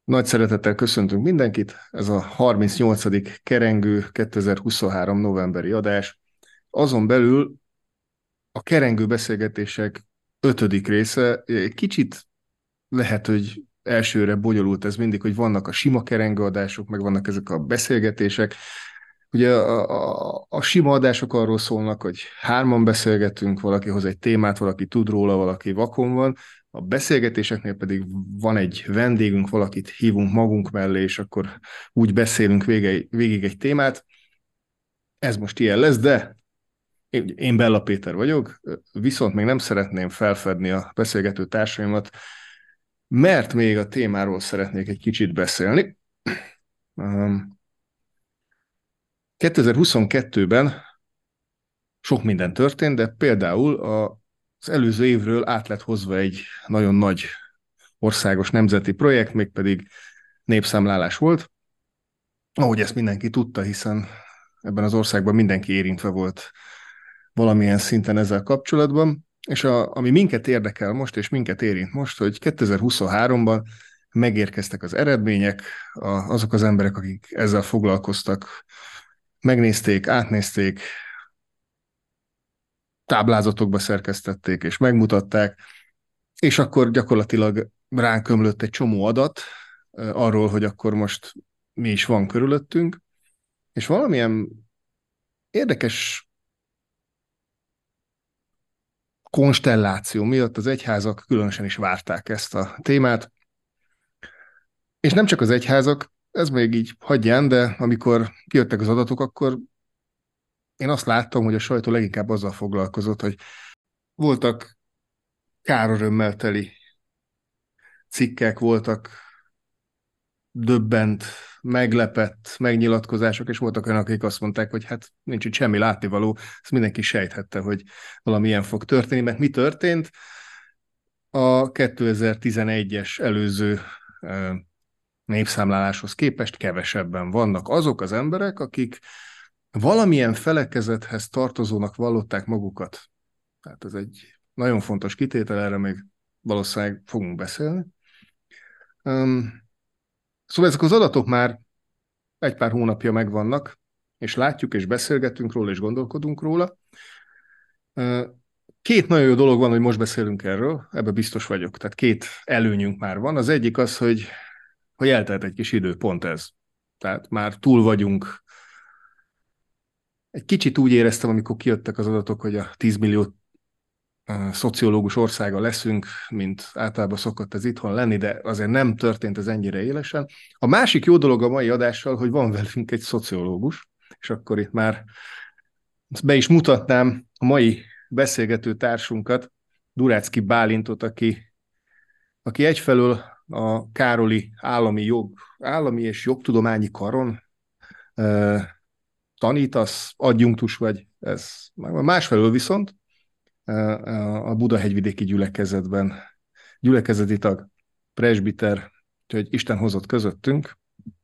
Nagy szeretettel köszöntünk mindenkit. Ez a 38. Kerengő 2023. novemberi adás. Azon belül a kerengő beszélgetések 5. része. Egy kicsit lehet, hogy elsőre bonyolult ez mindig, hogy vannak a sima kerengő adások, meg vannak ezek a beszélgetések. Ugye a sima adások arról szólnak, hogy hárman beszélgetünk, valaki hoz egy témát, valaki tud róla, valaki vakon van. A beszélgetéseknél pedig van egy vendégünk, valakit hívunk magunk mellé, és akkor úgy beszélünk végig egy témát. Ez most ilyen lesz, de én Bella Péter vagyok, viszont még nem szeretném felfedni a beszélgető társaimat, mert még a témáról szeretnék egy kicsit beszélni. 2022-ben sok minden történt, de például az előző évről át lett hozva egy nagyon nagy országos nemzeti projekt, mégpedig népszámlálás volt. Ahogy ezt mindenki tudta, hiszen ebben az országban mindenki érintve volt valamilyen szinten ezzel kapcsolatban, és ami minket érdekel most, és minket érint most, hogy 2023-ban megérkeztek az eredmények, azok az emberek, akik ezzel foglalkoztak, megnézték, átnézték, táblázatokba szerkesztették és megmutatták, és akkor gyakorlatilag ránk ömlött egy csomó adat arról, hogy akkor most mi is van körülöttünk, és valamilyen érdekes konstelláció miatt az egyházak különösen is várták ezt a témát, és nem csak az egyházak, ez még így hagyján, de amikor kijöttek az adatok, akkor én azt láttam, hogy a sajtó leginkább azzal foglalkozott, hogy voltak kárörömmel teli cikkek, voltak döbbent, meglepett megnyilatkozások, és voltak olyanok, akik azt mondták, hogy hát nincs itt semmi látnivaló, ezt mindenki sejthette, hogy valami ilyen fog történni, mert mi történt? A 2011-es előző népszámláláshoz képest kevesebben vannak azok az emberek, akik valamilyen felekezethez tartozónak vallották magukat. Tehát ez egy nagyon fontos kitétel, erre még valószínűleg fogunk beszélni. Szóval ezek az adatok már egy pár hónapja megvannak, és látjuk, és beszélgetünk róla, és gondolkodunk róla. Két nagyon jó dolog van, hogy most beszélünk erről, ebben biztos vagyok. Tehát két előnyünk már van. Az egyik az, hogy eltelt egy kis idő, pont ez. Tehát már túl vagyunk. Egy kicsit úgy éreztem, amikor kijöttek az adatok, hogy a 10 millió szociológus országa leszünk, mint általában szokott ez itthon lenni, de azért nem történt ez ennyire élesen. A másik jó dolog a mai adással, hogy van velünk egy szociológus, és akkor itt már be is mutatnám a mai beszélgető társunkat, Duráczki Bálintot, aki egyfelől a Károli állami és jogtudományi karon tanítasz, adjunktus vagy, ez másfelől viszont a Budahegyvidéki gyülekezetben gyülekezeti tag, presbiter, úgyhogy Isten hozott közöttünk.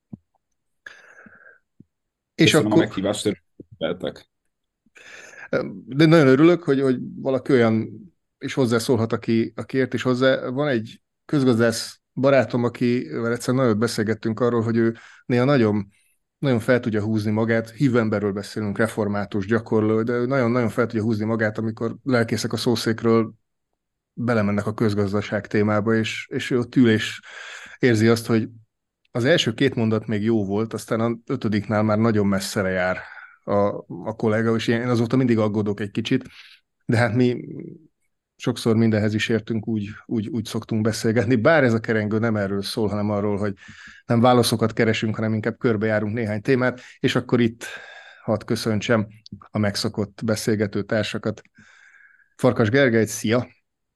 És Köszönöm a akkor, meghívást, örülök. de nagyon örülök, hogy valaki olyan is hozzászólhat, aki ért is hozzá. Van egy közgazdász barátom, akivel egyszer nagyon beszélgettünk arról, hogy ő néha nagyon, nagyon fel tudja húzni magát, hívő emberről beszélünk, református, gyakorló, de ő nagyon-nagyon fel tudja húzni magát, amikor lelkészek a szószékről belemennek a közgazdaság témába, és ő ott ül és érzi azt, hogy az első két mondat még jó volt, aztán a ötödiknál már nagyon messzire jár a kollega, és én azóta mindig aggódok egy kicsit, de hát mi sokszor mindenhez is értünk, úgy szoktunk beszélgetni, bár ez a kerengő nem erről szól, hanem arról, hogy nem válaszokat keresünk, hanem inkább körbejárunk néhány témát, és akkor itt hadd köszöntsem a megszokott beszélgető társakat. Farkas Gergelyt, szia!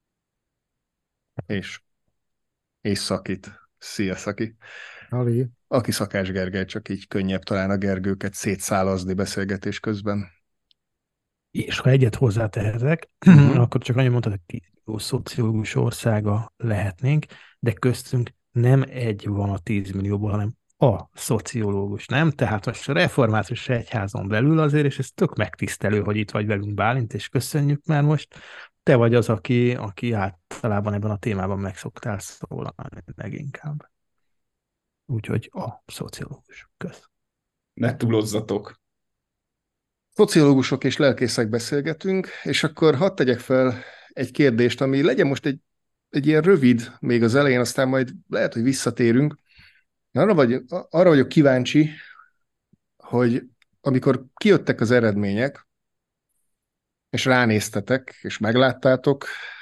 És Szakit. Szia, Szaki! Ali, Aki Szakás Gergely, csak így könnyebb talán a Gergőket szétszálazni beszélgetés közben. és ha egyet hozzátehetek, Uh-huh. akkor csak annyit mondtad, hogy 10 millió szociológus országa lehetnénk, de köztünk nem egy van a 10 millióból, hanem a szociológus, nem? Tehát most a református egyházon belül azért, és ez tök megtisztelő, hogy itt vagy velünk, Bálint, és köszönjük már most. Te vagy az, aki általában ebben a témában meg szoktál szólalni leginkább. Úgyhogy a szociológus. Kösz. Ne túlozzatok. Szociológusok és lelkészek beszélgetünk, és akkor hadd tegyek fel egy kérdést, ami legyen most egy ilyen rövid még az elején, aztán majd lehet, hogy visszatérünk. Arra vagyok kíváncsi, hogy amikor kijöttek az eredmények, és ránéztetek, és megláttátok,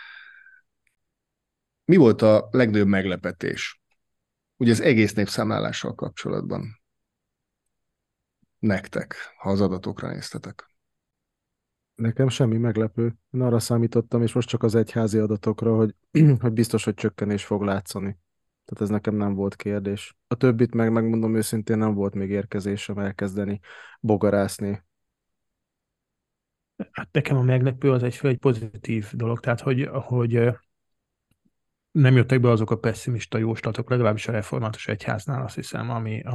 mi volt a legnagyobb meglepetés? Ugye az egész népszámlálással kapcsolatban nektek, ha az adatokra néztetek. Nekem semmi meglepő. Én arra számítottam, és most csak az egyházi adatokra, hogy, hogy biztos, hogy csökkenés fog látszani. Tehát ez nekem nem volt kérdés. A többit megmondom őszintén, nem volt még érkezésem elkezdeni bogarászni. Hát nekem a meglepő az egy pozitív dolog, tehát hogy nem jöttek be azok a pessimista jóslatok, legalábbis a református egyháznál, azt hiszem,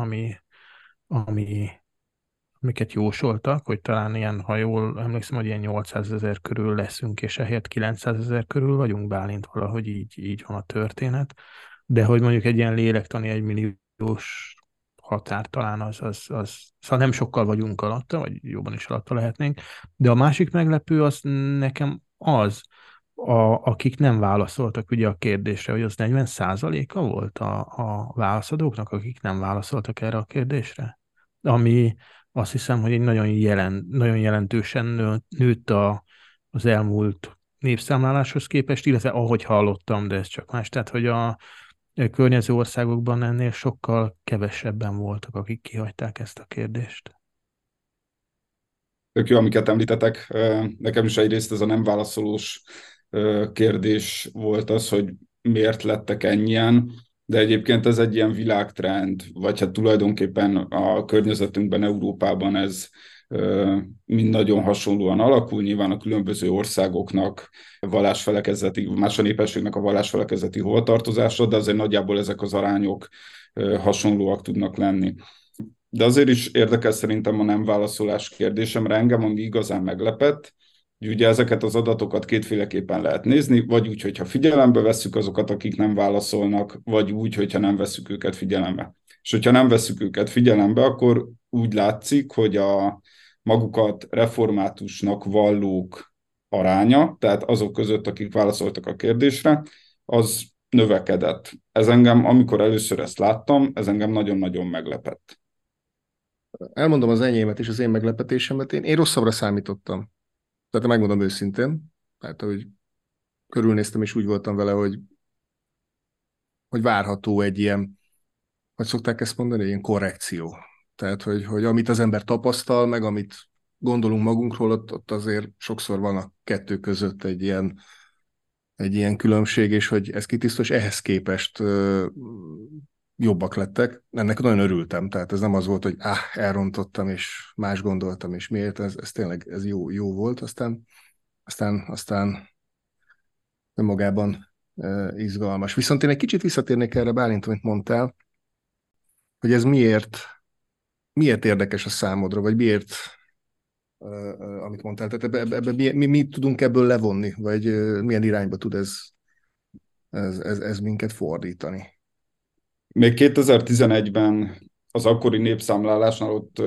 amiket jósoltak, hogy talán ilyen, ha jól emlékszem, hogy ilyen 800 000 körül leszünk, és ehelyett 900 000 körül vagyunk, Bálint, valahogy így van a történet. De hogy mondjuk egy ilyen lélektani 1 milliós határ talán szóval nem sokkal vagyunk alatta, vagy jobban is alatta lehetnénk. De a másik meglepő az nekem az, akik nem válaszoltak ugye a kérdésre, hogy az 40%-a volt a válaszadóknak, akik nem válaszoltak erre a kérdésre. Ami azt hiszem, hogy egy nagyon jelentősen nőtt az elmúlt népszámláláshoz képest, illetve ahogy hallottam, de ez csak más. Tehát, hogy a környező országokban ennél sokkal kevesebben voltak, akik kihagyták ezt a kérdést. Tök jó, amiket említetek. Nekem is egyrészt ez a nem válaszolós kérdés volt az, hogy miért lettek ennyien, de egyébként ez egy ilyen világtrend, vagy hát tulajdonképpen a környezetünkben, Európában ez mind nagyon hasonlóan alakul. Nyilván a különböző országoknak más a népességnek a vallásfelekezeti hovatartozása, de azért nagyjából ezek az arányok hasonlóak tudnak lenni. De azért is érdekes szerintem a nem válaszolás kérdésem, mert engem ami igazán meglepett, hogy ugye ezeket az adatokat kétféleképpen lehet nézni, vagy úgy, hogyha figyelembe vesszük azokat, akik nem válaszolnak, vagy úgy, hogyha nem vesszük őket figyelembe. És hogyha nem vesszük őket figyelembe, akkor úgy látszik, hogy a magukat reformátusnak vallók aránya, tehát azok között, akik válaszoltak a kérdésre, az növekedett. Ez engem, amikor először ezt láttam, ez engem nagyon-nagyon meglepett. Elmondom az enyémet és az én meglepetésemet. Én rosszabbra számítottam. Tehát megmondom őszintén. Tehát, hogy körülnéztem, és úgy voltam vele, hogy várható egy ilyen, hogy szokták ezt mondani, egy ilyen korrekció. Tehát, hogy amit az ember tapasztal, meg amit gondolunk magunkról, ott azért sokszor van a kettő között egy ilyen különbség, és hogy ez kitisztul, és ehhez képest jobbak lettek. Ennek nagyon örültem, tehát ez nem az volt, hogy elrontottam, és más gondoltam, és miért, ez tényleg ez jó volt, aztán önmagában izgalmas. Viszont én egy kicsit visszatérnék erre, Bálint, amit mondtál, hogy ez miért érdekes a számodra, vagy miért, amit mondtál, tehát ebbe mi tudunk ebből levonni, vagy milyen irányba tud ez minket fordítani? Még 2011-ben az akkori népszámlálásnál ott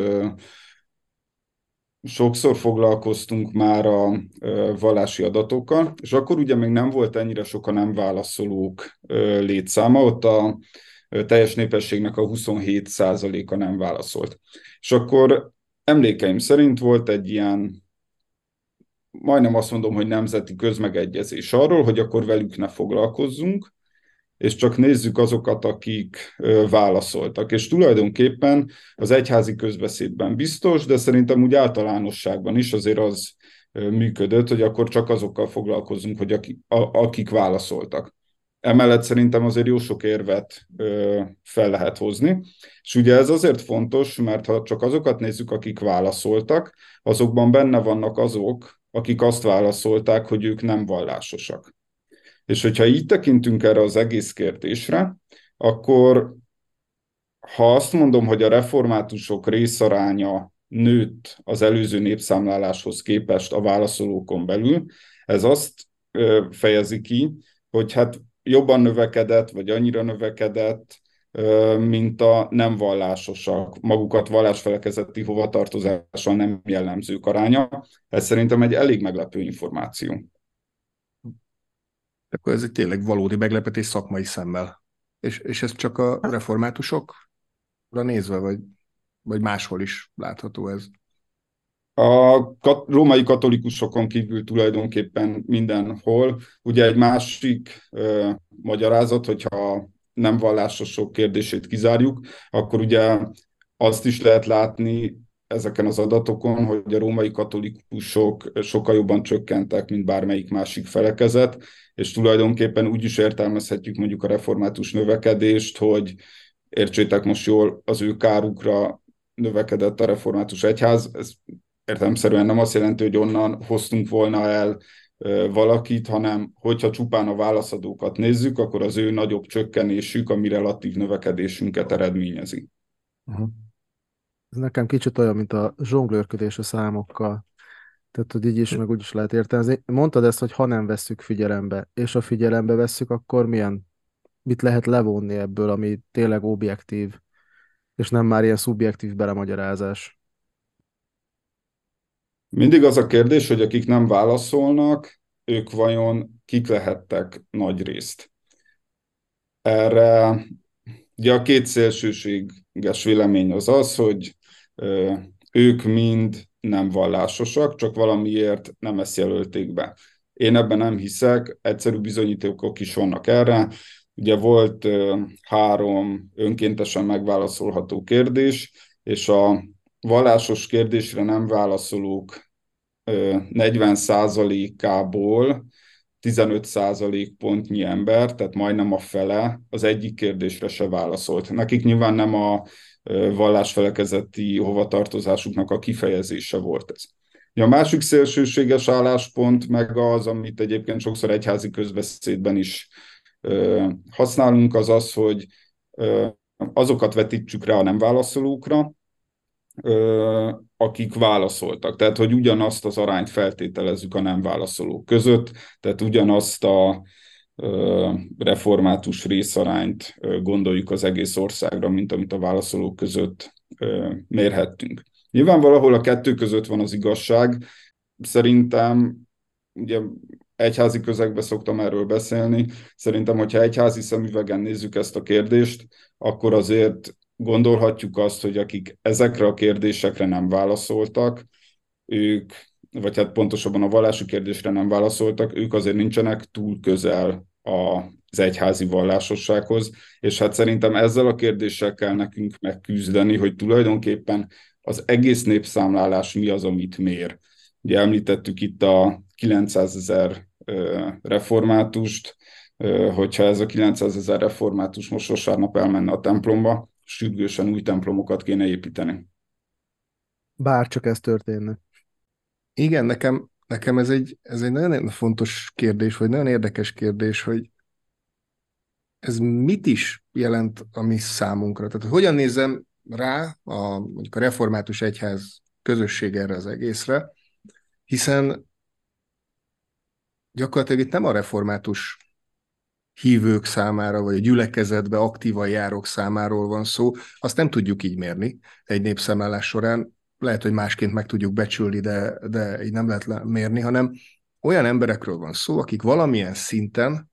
sokszor foglalkoztunk már a vallási adatokkal, és akkor ugye még nem volt ennyire sok a nem válaszolók létszáma, ott a teljes népességnek a 27%-a nem válaszolt. És akkor emlékeim szerint volt egy ilyen, majdnem azt mondom, hogy nemzeti közmegegyezés arról, hogy akkor velük ne foglalkozzunk, és csak nézzük azokat, akik válaszoltak. És tulajdonképpen az egyházi közbeszédben biztos, de szerintem úgy általánosságban is azért az működött, hogy akkor csak azokkal foglalkozunk, hogy akik válaszoltak. Emellett szerintem azért jó sok érvet fel lehet hozni. És ugye ez azért fontos, mert ha csak azokat nézzük, akik válaszoltak, azokban benne vannak azok, akik azt válaszolták, hogy ők nem vallásosak. És hogyha így tekintünk erre az egész kérdésre, akkor ha azt mondom, hogy a reformátusok részaránya nőtt az előző népszámláláshoz képest a válaszolókon belül, ez azt fejezi ki, hogy hát jobban növekedett, vagy annyira növekedett, mint a nem vallásosak, magukat vallásfelekezeti hovatartozással nem jellemzők aránya. Ez szerintem egy elég meglepő információ. Akkor ez egy tényleg valódi meglepetés szakmai szemmel. És ez csak a reformátusokra nézve, vagy máshol is látható ez? A római katolikusokon kívül tulajdonképpen mindenhol. Ugye egy másik magyarázat, hogyha nem vallásosok kérdését kizárjuk, akkor ugye azt is lehet látni ezeken az adatokon, hogy a római katolikusok sokkal jobban csökkentek, mint bármelyik másik felekezet, és tulajdonképpen úgy is értelmezhetjük mondjuk a református növekedést, hogy értsétek most jól, az ő kárukra növekedett a református egyház. Ez értelemszerűen nem azt jelenti, hogy onnan hoztunk volna el valakit, hanem hogyha csupán a válaszadókat nézzük, akkor az ő nagyobb csökkenésük a mi relatív növekedésünket eredményezi. Uh-huh. Ez nekem kicsit olyan, mint a zsonglőrködés a számokkal. Tehát, hogy így is, meg úgy is lehet értelmezni. Mondtad ezt, hogy ha nem vesszük figyelembe, és a figyelembe vesszük, akkor mit lehet levonni ebből, ami tényleg objektív, és nem már ilyen szubjektív belemagyarázás? Mindig az a kérdés, hogy akik nem válaszolnak, ők vajon kik lehettek nagy részt. Erre ugye a két szélsőséges vélemény az az, hogy ők mind nem vallásosak, csak valamiért nem ezt jelölték be. Én ebben nem hiszek, egyszerű bizonyítékok is vannak erre. Ugye volt 3 önkéntesen megválaszolható kérdés, és a vallásos kérdésre nem válaszolók 40%-ából 15% pontnyi ember, tehát majdnem a fele, az egyik kérdésre se válaszolt. Nekik nyilván nem a vallásfelekezeti hovatartozásuknak a kifejezése volt ez. A másik szélsőséges álláspont meg az, amit egyébként sokszor egyházi közbeszédben is használunk, az az, hogy azokat vetítsük rá a nem válaszolókra, akik válaszoltak. Tehát, hogy ugyanazt az arányt feltételezzük a nem válaszolók között, tehát ugyanazt a református részarányt gondoljuk az egész országra, mint amit a válaszolók között mérhettünk. Nyilván valahol a kettő között van az igazság. Szerintem, ugye egyházi közegben szoktam erről beszélni, szerintem, hogyha egyházi szemüvegen nézzük ezt a kérdést, akkor azért gondolhatjuk azt, hogy akik ezekre a kérdésekre nem válaszoltak, ők, vagy hát pontosabban a vallási kérdésre nem válaszoltak, ők azért nincsenek túl közel az egyházi vallásossághoz, és hát szerintem ezzel a kérdéssel kell nekünk megküzdeni, hogy tulajdonképpen az egész népszámlálás mi az, amit mér. Ugye említettük itt a 900 000 reformátust, hogyha ez a 900 000 református most vasárnap elmenne a templomba, sürgősen új templomokat kéne építeni. Bár csak ez történne. Igen, nekem ez egy nagyon fontos kérdés, vagy nagyon érdekes kérdés, hogy ez mit is jelent a mi számunkra? Tehát hogyan nézem rá mondjuk a református egyház közösség erre az egészre, hiszen gyakorlatilag itt nem a református hívők számára, vagy a gyülekezetbe aktívan járók számáról van szó, azt nem tudjuk így mérni egy népszámlálás során. Lehet, hogy másként meg tudjuk becsülni, de így nem lehet mérni, hanem olyan emberekről van szó, akik valamilyen szinten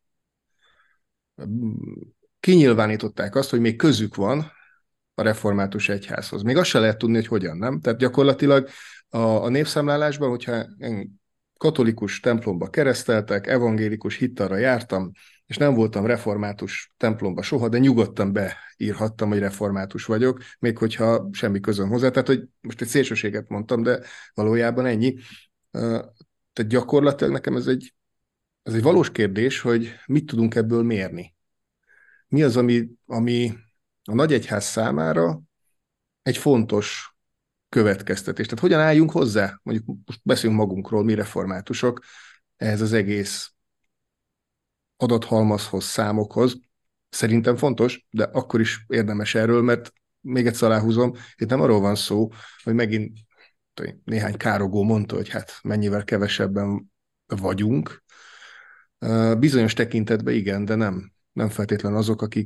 kinyilvánították azt, hogy még közük van a református egyházhoz. Még azt se lehet tudni, hogy hogyan, nem? Tehát gyakorlatilag a népszámlálásban, hogyha katolikus templomba kereszteltek, evangélikus hittalra jártam, és nem voltam református templomba soha, de nyugodtan beírhattam, hogy református vagyok, még hogyha semmi közöm hozzá. Tehát, hogy most egy szélsőséget mondtam, de valójában ennyi. Tehát gyakorlatilag nekem ez egy valós kérdés, hogy mit tudunk ebből mérni. Mi az, ami a nagyegyház számára egy fontos következtetés. Tehát hogyan álljunk hozzá, mondjuk most beszélünk magunkról, mi reformátusok, ehhez az egész adathalmazhoz, számokhoz. Szerintem fontos, de akkor is érdemes erről, mert még egyszer aláhúzom, itt nem arról van szó, hogy megint néhány károgó mondta, hogy hát mennyivel kevesebben vagyunk. Bizonyos tekintetben igen, de nem feltétlenül azok, akik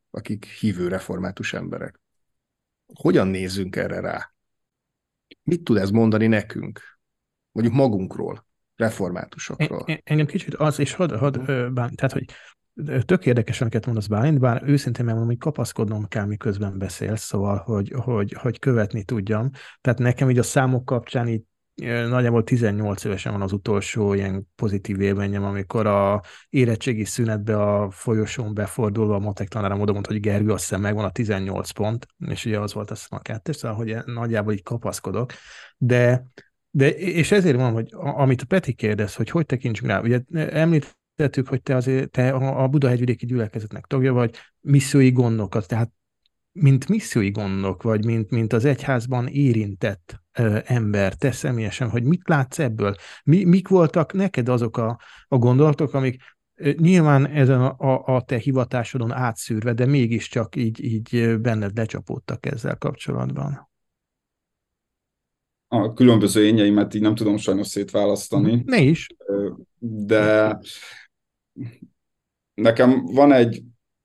akik hívő református emberek. Hogyan nézzünk erre rá? Mit tud ez mondani nekünk? Mondjuk magunkról, reformátusokról. Engem kicsit az, és tehát, hogy tök érdekes, amiket mondasz, Bálint, bár őszintén megmondom, hogy kapaszkodnom kell, miközben beszélsz, szóval, hogy követni tudjam. Tehát nekem így a számok kapcsán így nagyjából 18 évesen van az utolsó ilyen pozitív élményem, amikor a érettségi szünetbe a folyosón befordulva a matek tanárom oda mondta, hogy Gergő, azt hiszem megvan a 18 pont, és ugye az volt azt hiszem a 2, szóval, hogy nagyjából így kapaszkodok. De és ezért van, hogy amit a Peti kérdez, hogy tekintsünk rá, ugye említettük, hogy te a Budahegyvidéki Gyülekezetnek tagja vagy, missziói gondnokat, tehát mint missziói gondnok, vagy mint az egyházban érintett ember, te személyesen, hogy mit látsz ebből? Mik voltak neked azok a gondolatok, amik nyilván ezen a te hivatásodon átszűrve, de mégiscsak így benned lecsapódtak ezzel kapcsolatban? A különböző ényeimet így nem tudom sajnos szétválasztani, Ne is. de nekem van egy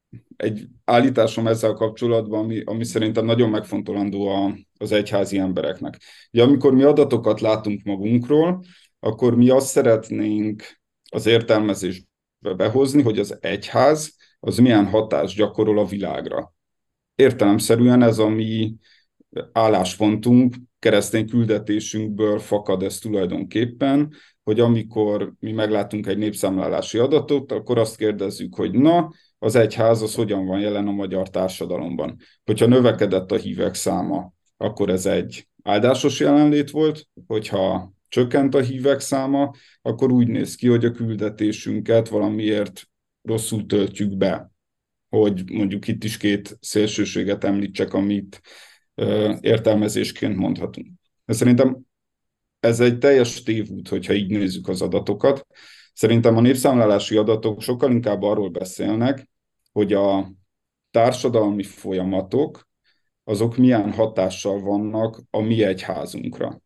állításom ezzel kapcsolatban, ami szerintem nagyon megfontolandó az egyházi embereknek. Ugye, amikor mi adatokat látunk magunkról, akkor mi azt szeretnénk az értelmezésbe behozni, hogy az egyház az milyen hatást gyakorol a világra. Értelemszerűen ez a mi álláspontunk, keresztény küldetésünkből fakad ez tulajdonképpen, hogy amikor mi meglátunk egy népszámlálási adatot, akkor azt kérdezzük, hogy na, az egyház az hogyan van jelen a magyar társadalomban. Hogyha növekedett a hívek száma, akkor ez egy áldásos jelenlét volt, hogyha csökkent a hívek száma, akkor úgy néz ki, hogy a küldetésünket valamiért rosszul töltjük be. Hogy mondjuk itt is két szélsőséget említsek, amit értelmezésként mondhatunk. De szerintem ez egy teljes tévút, hogyha így nézzük az adatokat. Szerintem a népszámlálási adatok sokkal inkább arról beszélnek, hogy a társadalmi folyamatok, azok milyen hatással vannak a mi egyházunkra.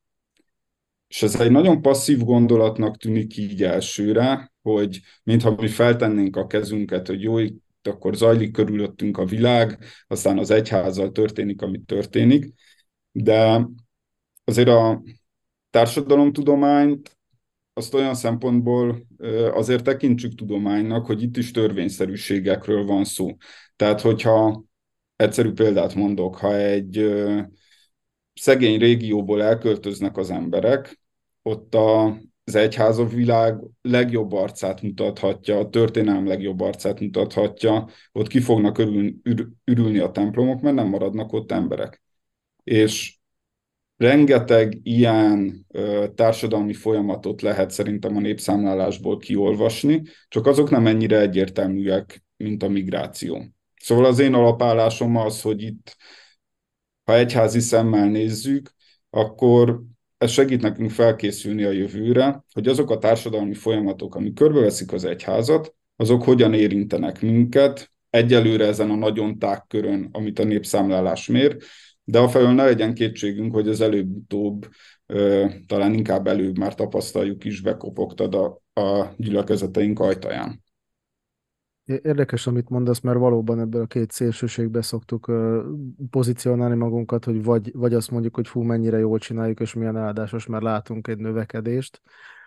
És ez egy nagyon passzív gondolatnak tűnik így elsőre, hogy mintha mi feltennénk a kezünket, hogy jó, akkor zajlik körülöttünk a világ, aztán az egyházzal történik, ami történik, de azért a társadalomtudományt azt olyan szempontból azért tekintsük tudománynak, hogy itt is törvényszerűségekről van szó. Tehát, hogyha egyszerű példát mondok, ha egy szegény régióból elköltöznek az emberek, ott az egyház a világ legjobb arcát mutathatja, a történelem legjobb arcát mutathatja, ott ki fognak ürülni a templomok, mert nem maradnak ott emberek. És rengeteg ilyen társadalmi folyamatot lehet szerintem a népszámlálásból kiolvasni, csak azok nem ennyire egyértelműek, mint a migráció. Szóval az én alapállásom az, hogy itt, ha egyházi szemmel nézzük, akkor ez segít nekünk felkészülni a jövőre, hogy azok a társadalmi folyamatok, amik körbeveszik az egyházat, azok hogyan érintenek minket, egyelőre ezen a nagyon tág körön, amit a népszámlálás mér, de afelől ne legyen kétségünk, hogy az előbb-utóbb, talán inkább előbb már tapasztaljuk is, bekopogtad a gyülekezeteink ajtaján. Érdekes, amit mondasz, mert valóban ebből a két szélsőségbe szoktuk pozícionálni magunkat, hogy vagy azt mondjuk, hogy fú, mennyire jól csináljuk, és milyen áldásos, mert látunk egy növekedést.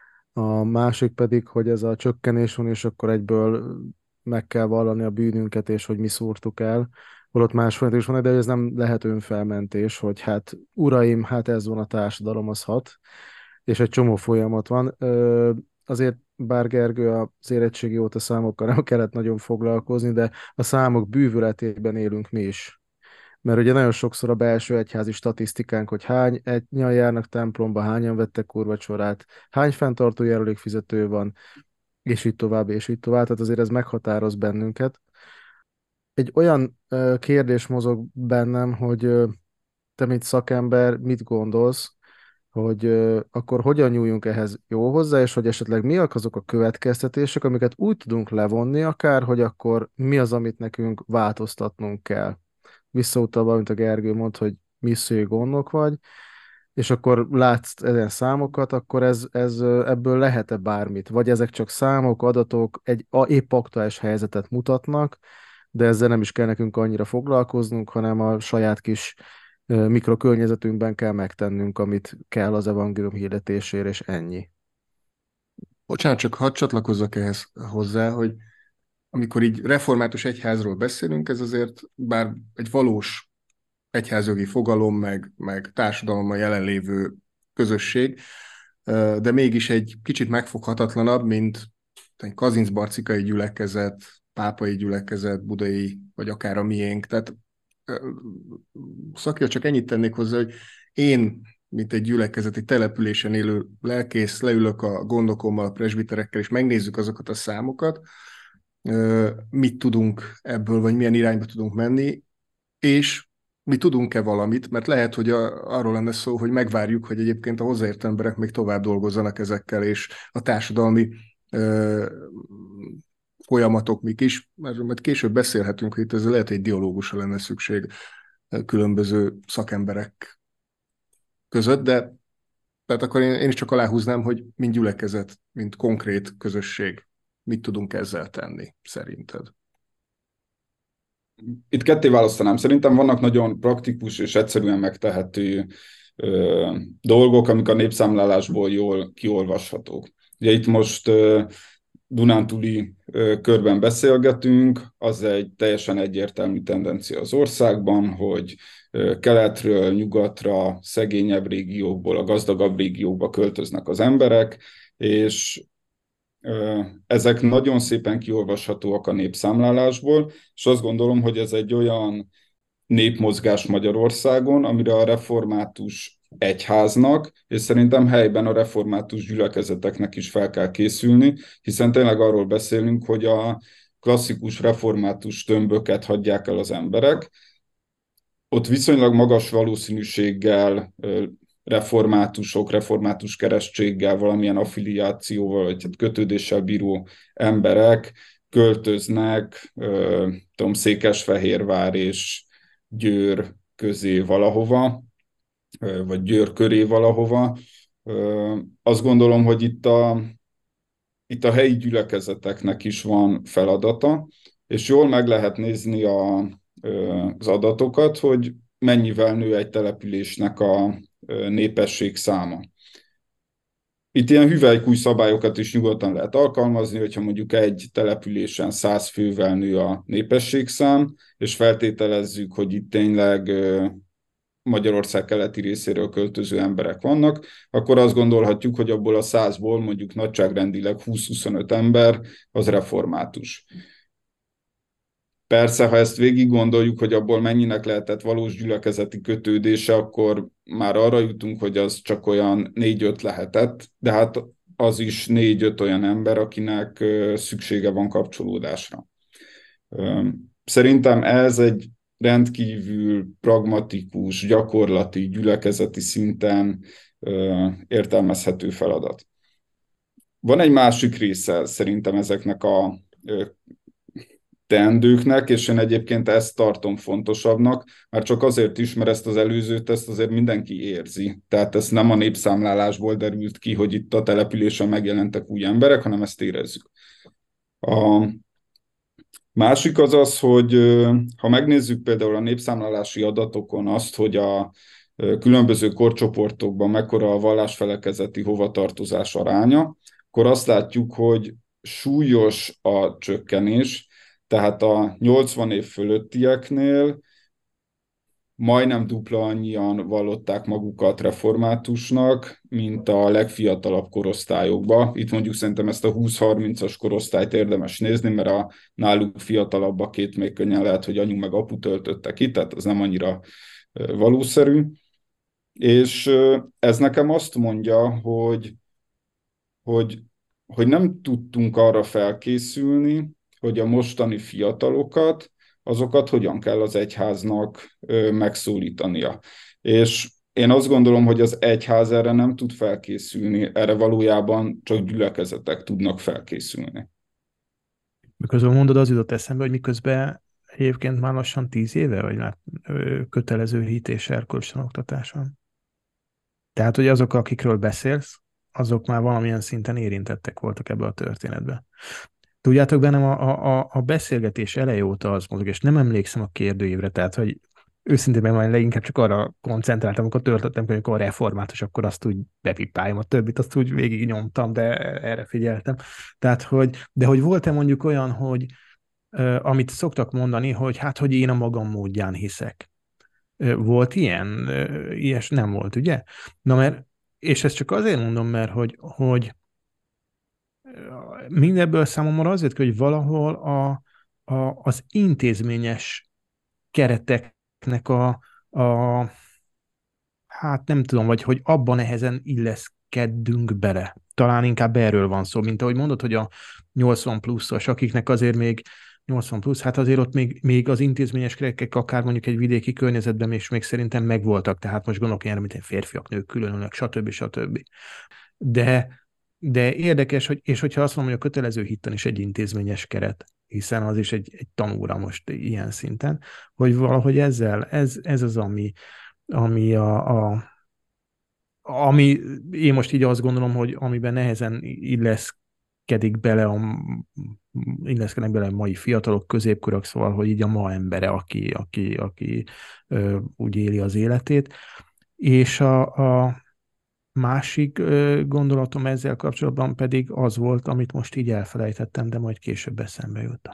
A másik pedig, hogy ez a csökkenés van, és akkor egyből meg kell vallani a bűnünket, és hogy mi szúrtuk el. Holott más folyamat is van, de ez nem lehet önfelmentés, hogy hát uraim, hát ez van a társadalom, az hat, és egy csomó folyamat van. Azért bár Gergő az érettségi óta számokkal nem kellett nagyon foglalkozni, de a számok bűvöletében élünk mi is. Mert ugye nagyon sokszor a belső egyházi statisztikánk, hogy hány egynyan járnak templomba, hányan vettek úrvacsorát, hány fenntartó járulékfizető van, és így tovább, és így tovább. Tehát azért ez meghatároz bennünket. Egy olyan kérdés mozog bennem, hogy te, mint szakember, mit gondolsz, hogy akkor hogyan nyúljunk ehhez jó hozzá, és hogy esetleg mi azok a következtetések, amiket úgy tudunk levonni akár, hogy akkor mi az, amit nekünk változtatnunk kell. Visszautalva, mint a Gergő mondta, hogy missziói gondnok vagy, és akkor látsz ezen számokat, akkor ebből lehet-e bármit? Vagy ezek csak számok, adatok, épp aktuális helyzetet mutatnak, de ezzel nem is kell nekünk annyira foglalkoznunk, hanem a saját kis mikrokörnyezetünkben kell megtennünk, amit kell az evangélium hirdetésére, és ennyi. Bocsánat, csak hadd csatlakozzak ehhez hozzá, hogy amikor így református egyházról beszélünk, ez azért bár egy valós egyházjogi fogalom, meg társadalomban jelenlévő közösség, de mégis egy kicsit megfoghatatlanabb, mint egy kazincbarcikai gyülekezet, pápai gyülekezet, budai, vagy akár a miénk. Tehát Szakja, csak ennyit tennék hozzá, hogy én, mint egy gyülekezeti településen élő lelkész, leülök a gondokommal, a presbiterekkel, és megnézzük azokat a számokat, mit tudunk ebből, vagy milyen irányba tudunk menni, és mi tudunk-e valamit, mert lehet, hogy arról lenne szó, hogy megvárjuk, hogy egyébként a hozzáértő emberek még tovább dolgozzanak ezekkel, és a társadalmi folyamatok mik is, mert majd később beszélhetünk, hogy itt ez lehet egy dialógusra lenne szükség különböző szakemberek között, de tehát akkor én is csak aláhúznám, hogy mint gyülekezet, mint konkrét közösség, mit tudunk ezzel tenni, szerinted? Itt ketté választanám. Szerintem vannak nagyon praktikus és egyszerűen megtehető dolgok, amik a népszámlálásból jól kiolvashatók. Ugye itt most dunántúli körben beszélgetünk, az egy teljesen egyértelmű tendencia az országban, hogy keletről, nyugatra, szegényebb régiókból a gazdagabb régiókba költöznek az emberek, és ezek nagyon szépen kiolvashatóak a népszámlálásból, és azt gondolom, hogy ez egy olyan népmozgás Magyarországon, amire a református egyháznak, és szerintem helyben a református gyülekezeteknek is fel kell készülni, hiszen tényleg arról beszélünk, hogy a klasszikus református tömböket hagyják el az emberek. Ott viszonylag magas valószínűséggel reformátusok, református keresztséggel, valamilyen affiliációval, vagy kötődéssel bíró emberek költöznek, Székesfehérvár és Győr közé valahova, vagy Győr köré valahova. Azt gondolom, hogy itt a helyi gyülekezeteknek is van feladata, és jól meg lehet nézni az adatokat, hogy mennyivel nő egy településnek a népesség száma. Itt ilyen hüvelykúj szabályokat is nyugodtan lehet alkalmazni, hogyha mondjuk egy településen 100 fővel nő a népességszám, és feltételezzük, hogy itt tényleg Magyarország keleti részéről költöző emberek vannak, akkor azt gondolhatjuk, hogy abból a 100-ból mondjuk nagyságrendileg 20-25 ember az református. Persze, ha ezt végig gondoljuk, hogy abból mennyinek lehetett valós gyülekezeti kötődése, akkor már arra jutunk, hogy az csak olyan 4-5 lehetett, de hát az is 4-5 olyan ember, akinek szüksége van kapcsolódásra. Szerintem ez egy rendkívül pragmatikus, gyakorlati, gyülekezeti szinten értelmezhető feladat. Van egy másik része szerintem ezeknek a teendőknek, és én egyébként ezt tartom fontosabbnak, már csak azért is, mert ezt az előzőt, ezt azért mindenki érzi. Tehát ez nem a népszámlálásból derült ki, hogy itt a településen megjelentek új emberek, hanem ezt érezzük. A másik az az, hogy ha megnézzük például a népszámlálási adatokon azt, hogy a különböző korcsoportokban mekkora a vallásfelekezeti hovatartozás aránya, akkor azt látjuk, hogy súlyos a csökkenés, tehát a 80 év fölöttieknél majdnem dupla annyian vallották magukat reformátusnak, mint a legfiatalabb korosztályokban. Itt mondjuk szerintem ezt a 20-30-as korosztályt érdemes nézni, mert a náluk fiatalabbakét még könnyen lehet, hogy anyu meg apu töltöttek itt, tehát ez nem annyira valószerű. És ez nekem azt mondja, hogy nem tudtunk arra felkészülni, hogy a mostani fiatalokat, azokat hogyan kell az egyháznak megszólítania. És én azt gondolom, hogy az egyház erre nem tud felkészülni, erre valójában csak gyülekezetek tudnak felkészülni. Miközben mondod, az jutott eszembe, hogy miközben egyébként már lassan 10 éve, vagy már kötelező hit és erkölcstanoktatás van. Tehát, hogy azok, akikről beszélsz, azok már valamilyen szinten érintettek voltak ebbe a történetbe. Tudjátok, bennem a beszélgetés eleje óta az mozog, és nem emlékszem a kérdőívre, tehát, hogy őszintén meg leginkább csak arra koncentráltam, amikor töltöttem, hogy akkor református, akkor azt úgy bepipáljam, a többit azt úgy végig nyomtam, de erre figyeltem. Tehát, de hogy volt-e mondjuk olyan, hogy amit szoktak mondani, hogy hát, hogy én a magam módján hiszek. Volt ilyen? Ilyes nem volt, ugye? Na mert, és ezt csak azért mondom, mert hogy mindebből számomra azért, hogy valahol az intézményes kereteknek a hát nem tudom, vagy hogy abban nehezen illeszkedünk bele. Talán inkább erről van szó, mint ahogy mondod, hogy a 80 pluszos, akiknek azért még 80 plusz, hát azért ott még az intézményes kerekek akár mondjuk egy vidéki környezetben még szerintem megvoltak, tehát most gondolok ilyenre, mint egy férfiak, nők különülnek, stb. De, de érdekes, és hogyha azt mondom, hogy a kötelező hittan is egy intézményes keret, hiszen az is egy tanúra most ilyen szinten, hogy valahogy ez az, ami ami én most így azt gondolom, hogy amiben nehezen illeszkednek bele a mai fiatalok, középkorok, szóval, hogy így a ma embere, aki úgy éli az életét. És a másik gondolatom ezzel kapcsolatban pedig az volt, amit most így elfelejtettem, de majd később eszembe jut.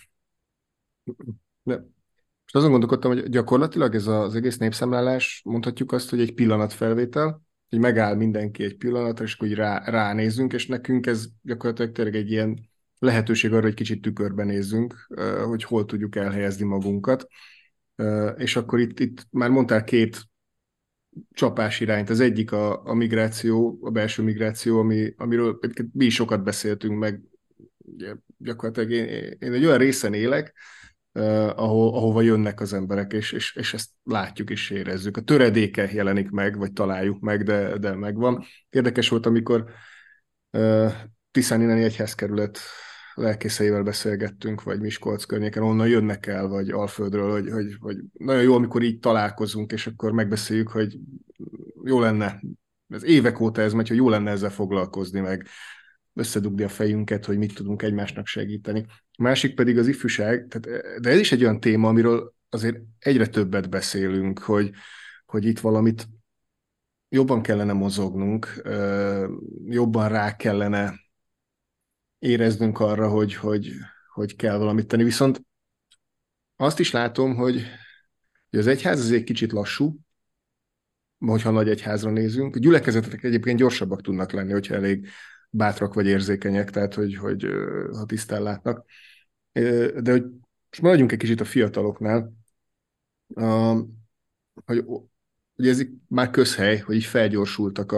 De most azon gondolkodtam, hogy gyakorlatilag ez az egész népszámlálás, mondhatjuk azt, hogy egy pillanatfelvétel, hogy megáll mindenki egy pillanatra, és akkor úgy ránézünk, és nekünk ez gyakorlatilag tényleg egy ilyen lehetőség arra, hogy kicsit tükörbe nézzünk, hogy hol tudjuk elhelyezni magunkat. És akkor itt már mondtál két csapás irányt. Az egyik a migráció, a belső migráció, amiről mi is sokat beszéltünk, meg ugye, gyakorlatilag én egy olyan részen élek, ahova jönnek az emberek, és ezt látjuk és érezzük. A töredéke jelenik meg, vagy találjuk meg, de megvan. Érdekes volt, amikor Tiszáninneni egyházkerület lelkészeivel beszélgettünk, vagy Miskolc környéken, onnan jönnek el, vagy Alföldről, hogy nagyon jó, amikor így találkozunk, és akkor megbeszéljük, hogy jó lenne, ez évek óta ez megy, hogy jó lenne ezzel foglalkozni, meg összedugni a fejünket, hogy mit tudunk egymásnak segíteni. A másik pedig az ifjúság, de ez is egy olyan téma, amiről azért egyre többet beszélünk, hogy itt valamit jobban kellene mozognunk, jobban rá kellene éreznünk arra, hogy kell valamit tenni. Viszont azt is látom, hogy az egyház azért kicsit lassú, hogyha nagy egyházra nézünk. A gyülekezetek egyébként gyorsabbak tudnak lenni, hogyha elég bátrak vagy érzékenyek, tehát hogy ha tisztán látnak. De hogy most maradjunk egy kicsit a fiataloknál, hogy ez már közhely, hogy így felgyorsultak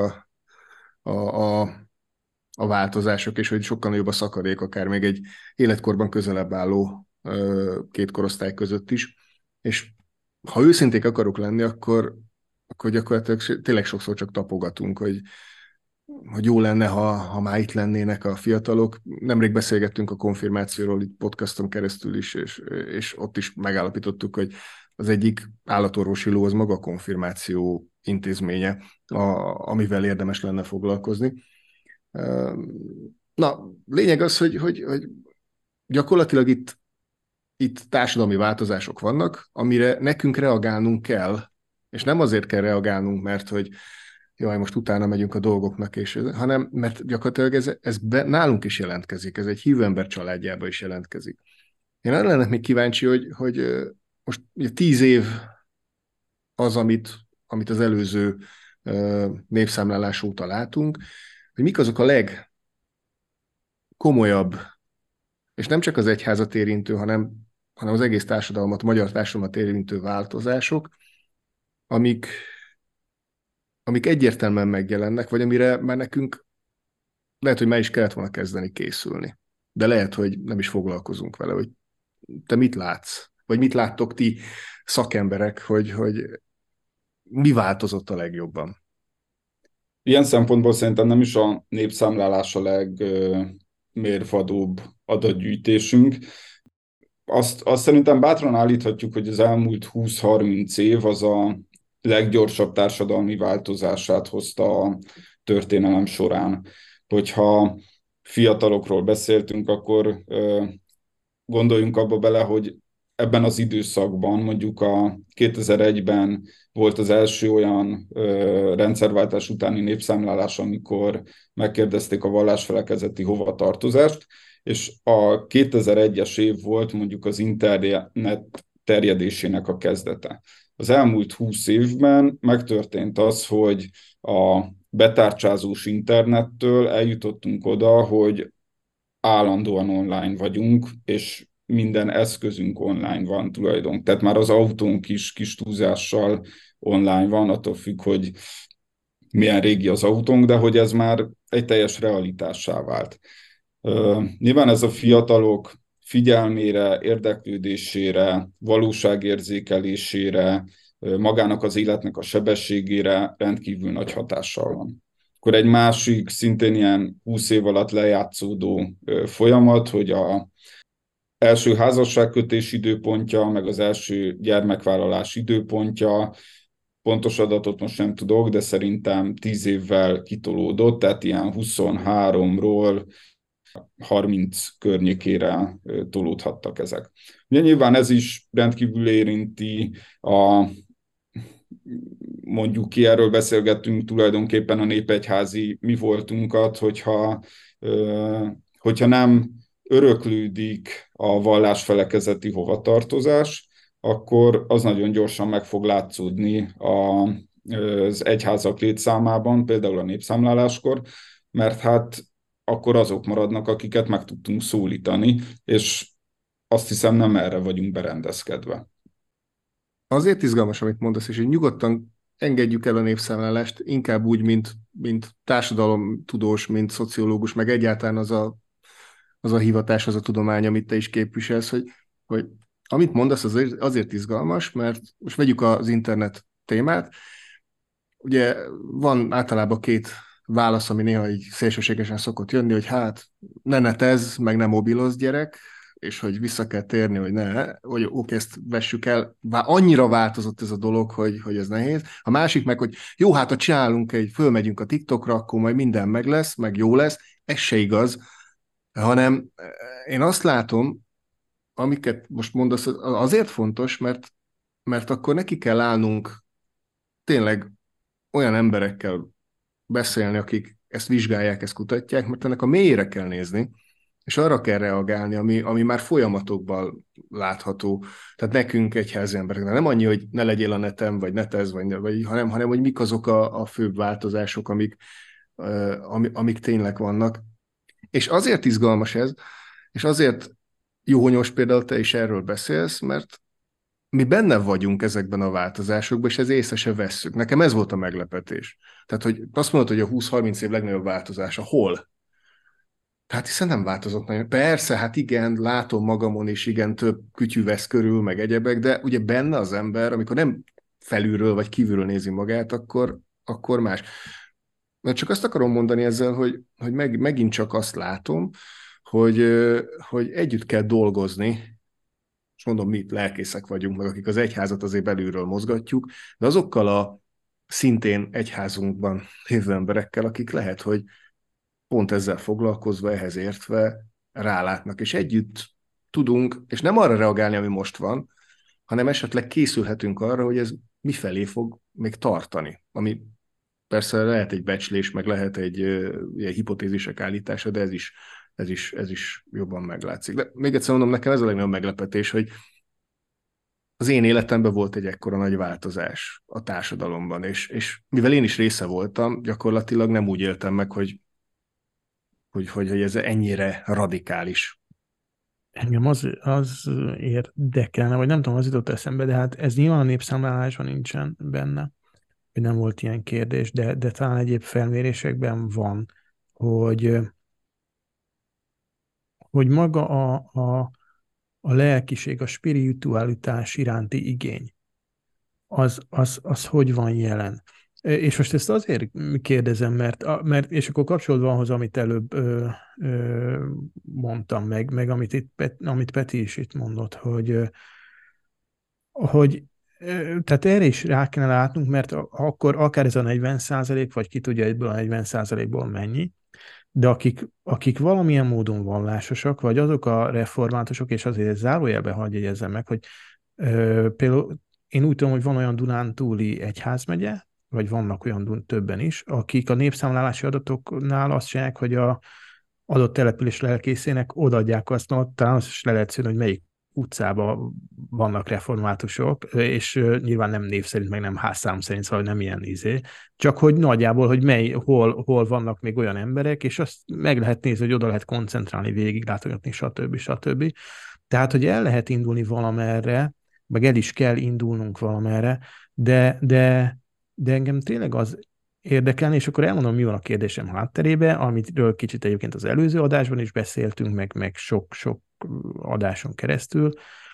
a változások, és hogy sokkal nagyobb a szakadék, akár még egy életkorban közelebb álló két korosztály között is. És ha őszinték akarok lenni, akkor gyakorlatilag tényleg sokszor csak tapogatunk, hogy jó lenne, ha már itt lennének a fiatalok. Nemrég beszélgettünk a konfirmációról itt podcaston keresztül is, és ott is megállapítottuk, hogy az egyik állatorvosi ló az maga a konfirmáció intézménye, amivel érdemes lenne foglalkozni. Na, lényeg az, hogy gyakorlatilag itt társadalmi változások vannak, amire nekünk reagálnunk kell, és nem azért kell reagálnunk, mert hogy jaj, most utána megyünk a dolgoknak, hanem mert gyakorlatilag ez nálunk is jelentkezik, ez egy hívő ember családjába is jelentkezik. Én arra lennek még kíváncsi, hogy most ugye 10 év az, amit az előző népszámlálás óta látunk, hogy mik azok a legkomolyabb, és nem csak az egyházat érintő, hanem az egész társadalmat, magyar társadalmat érintő változások, amik egyértelműen megjelennek, vagy amire már nekünk lehet, hogy már is kellett volna kezdeni készülni. De lehet, hogy nem is foglalkozunk vele, hogy te mit látsz, vagy mit láttok ti szakemberek, hogy mi változott a legjobban. Ilyen szempontból szerintem nem is a népszámlálás a legmérvadóbb adatgyűjtésünk. Azt szerintem bátran állíthatjuk, hogy az elmúlt 20-30 év az a leggyorsabb társadalmi változását hozta a történelem során. Hogyha fiatalokról beszéltünk, akkor gondoljunk abba bele, hogy ebben az időszakban, mondjuk a 2001-ben volt az első olyan rendszerváltás utáni népszámlálás, amikor megkérdezték a vallásfelekezeti hovatartozást, és a 2001-es év volt mondjuk az internet terjedésének a kezdete. Az elmúlt 20 évben megtörtént az, hogy a betárcsázós internettől eljutottunk oda, hogy állandóan online vagyunk, és minden eszközünk online van tulajdonképpen. Tehát már az autónk is kis túlzással online van, attól függ, hogy milyen régi az autónk, de hogy ez már egy teljes realitássá vált. Nyilván ez a fiatalok figyelmére, érdeklődésére, valóságérzékelésére, magának az életnek a sebességére rendkívül nagy hatással van. Akkor egy másik, szintén ilyen 20 év alatt lejátszódó folyamat, hogy a első házasságkötés időpontja, meg az első gyermekvállalás időpontja, pontos adatot most nem tudok, de szerintem 10 évvel kitolódott, tehát ilyen 23-ról 30 környékére tolódhattak ezek. Ugye nyilván ez is rendkívül érinti mondjuk ki, erről beszélgettünk tulajdonképpen a népegyházi mi voltunkat, hogyha nem öröklődik a vallásfelekezeti hovatartozás, akkor az nagyon gyorsan meg fog látszódni az egyházak létszámában, például a népszámláláskor, mert hát akkor azok maradnak, akiket meg tudtunk szólítani, és azt hiszem nem erre vagyunk berendezkedve. Azért izgalmas, amit mondasz, és hogy nyugodtan engedjük el a népszámlálást, inkább úgy, mint társadalomtudós, mint szociológus, meg egyáltalán az a hivatás, az a tudomány, amit te is képviselsz, hogy amit mondasz, azért izgalmas, mert most vegyük az internet témát. Ugye van általában két válasz, ami néha így szélsőségesen szokott jönni, hogy hát ne netezz, meg ne mobilozz, gyerek, és hogy vissza kell térni, hogy ne, hogy oké, ezt vessük el. Annyira változott ez a dolog, hogy ez nehéz. A másik meg, hogy jó, hát ha csinálunk fölmegyünk a TikTokra, akkor majd minden meg lesz, meg jó lesz. Ez se igaz, hanem én azt látom, amiket most mondasz, azért fontos, mert akkor neki kell állnunk tényleg olyan emberekkel beszélni, akik ezt vizsgálják, ezt kutatják, mert ennek a mélyére kell nézni, és arra kell reagálni, ami már folyamatokban látható. Tehát nekünk egyházi embereknek nem annyi, hogy ne legyél a neten, vagy netezz, hanem hogy mik azok a főbb változások, amik tényleg vannak. És azért izgalmas ez, és azért jó, hogy most például te is erről beszélsz, mert mi benne vagyunk ezekben a változásokban, és ez észre se vesszük. Nekem ez volt a meglepetés. Tehát, hogy azt mondod, hogy a 20-30 év legnagyobb változása hol? Hát hiszen nem változott nagyon. Persze, hát igen, látom magamon is, igen, több kütyű vesz körül, meg egyebek, de ugye benne az ember, amikor nem felülről vagy kívülről nézi magát, akkor más. Mert csak azt akarom mondani ezzel, hogy megint csak azt látom, hogy együtt kell dolgozni, és mondom, mi lelkészek vagyunk, meg akik az egyházat azért belülről mozgatjuk, de azokkal a szintén egyházunkban lévő emberekkel, akik lehet, hogy pont ezzel foglalkozva, ehhez értve rálátnak, és együtt tudunk, és nem arra reagálni, ami most van, hanem esetleg készülhetünk arra, hogy ez mifelé fog még tartani, ami persze lehet egy becslés, meg lehet egy ilyen hipotézisek állítása, de ez is jobban meglátszik. De még egyszer mondom, nekem ez a legnagyobb meglepetés, hogy az én életemben volt egy ekkora nagy változás a társadalomban, és mivel én is része voltam, gyakorlatilag nem úgy éltem meg, hogy ez ennyire radikális. Engem az érdekelne, vagy nem tudom, az jutott eszembe, de hát ez nyilván a népszámlálásban nincsen benne, hogy nem volt ilyen kérdés, de talán egyéb felmérésekben van, hogy maga a lelkiség, a spiritualitás iránti igény, az hogy van jelen. És most ezt azért kérdezem, mert és akkor kapcsolódva ahhoz, amit előbb mondtam, meg amit Peti is itt mondott, hogy tehát erre is rá kellene látnunk, mert akkor akár ez a 40%, vagy ki tudja ebből a 40%-ból mennyi, de akik valamilyen módon vallásosak, vagy azok a reformátusok, és azért zárójelbe hadd jegyezzem meg, hogy például én úgy tudom, hogy van olyan Dunántúli egyházmegye, vagy vannak olyan többen is, akik a népszámlálási adatoknál azt csinálják, hogy a adott település lelkészének odaadják azt, talán azt is le lehet szűrni, hogy melyik utcában vannak reformátusok, és nyilván nem név szerint, meg nem házszám szerint, szóval nem ilyen csak hogy nagyjából, hogy hol vannak még olyan emberek, és azt meg lehet nézni, hogy oda lehet koncentrálni, végiglátogatni, stb. Tehát, hogy el lehet indulni valamerre, meg el is kell indulnunk valamerre, de engem tényleg az érdekelni, és akkor elmondom, mi van a kérdésem hátterébe, amiről kicsit egyébként az előző adásban is beszéltünk, meg sok adáson keresztül,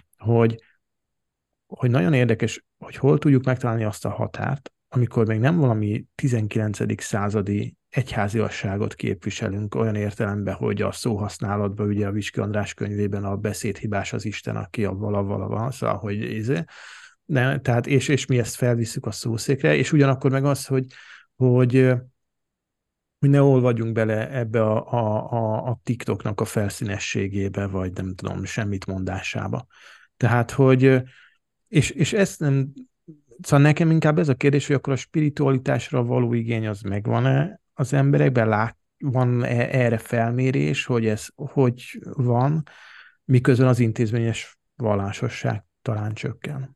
hogy nagyon érdekes, hogy hol tudjuk megtalálni azt a határt, amikor még nem valami 19. századi egyháziasságot képviselünk olyan értelemben, hogy a szóhasználatban, ugye a Viski András könyvében a beszédhibás az Isten, aki a vala, szóval, hogy tehát, és mi ezt felvisszük a szószékre, és ugyanakkor meg az, hogy ne olvadjunk bele ebbe a TikToknak a felszínességébe, vagy nem tudom, semmit mondásába. Tehát, hogy és ezt nem, szóval nekem inkább ez a kérdés, hogy akkor a spiritualitásra való igény az megvan-e az emberekben, van erre felmérés, hogy ez hogy van, miközben az intézményes vallásosság talán csökken.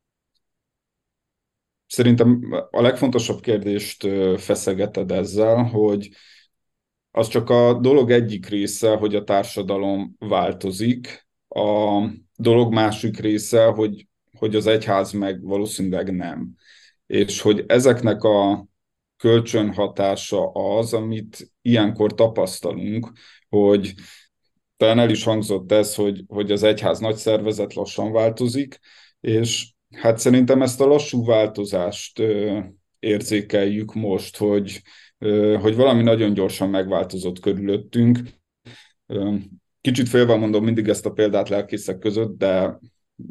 Szerintem a legfontosabb kérdést feszegeted ezzel, hogy az csak a dolog egyik része, hogy a társadalom változik, a dolog másik része, hogy az egyház meg valószínűleg nem. És hogy ezeknek a kölcsönhatása az, amit ilyenkor tapasztalunk, hogy talán el is hangzott ez, hogy az egyház nagy szervezet lassan változik, és hát szerintem ezt a lassú változást érzékeljük most, hogy valami nagyon gyorsan megváltozott körülöttünk. Kicsit félve mondom mindig ezt a példát lelkészek között, de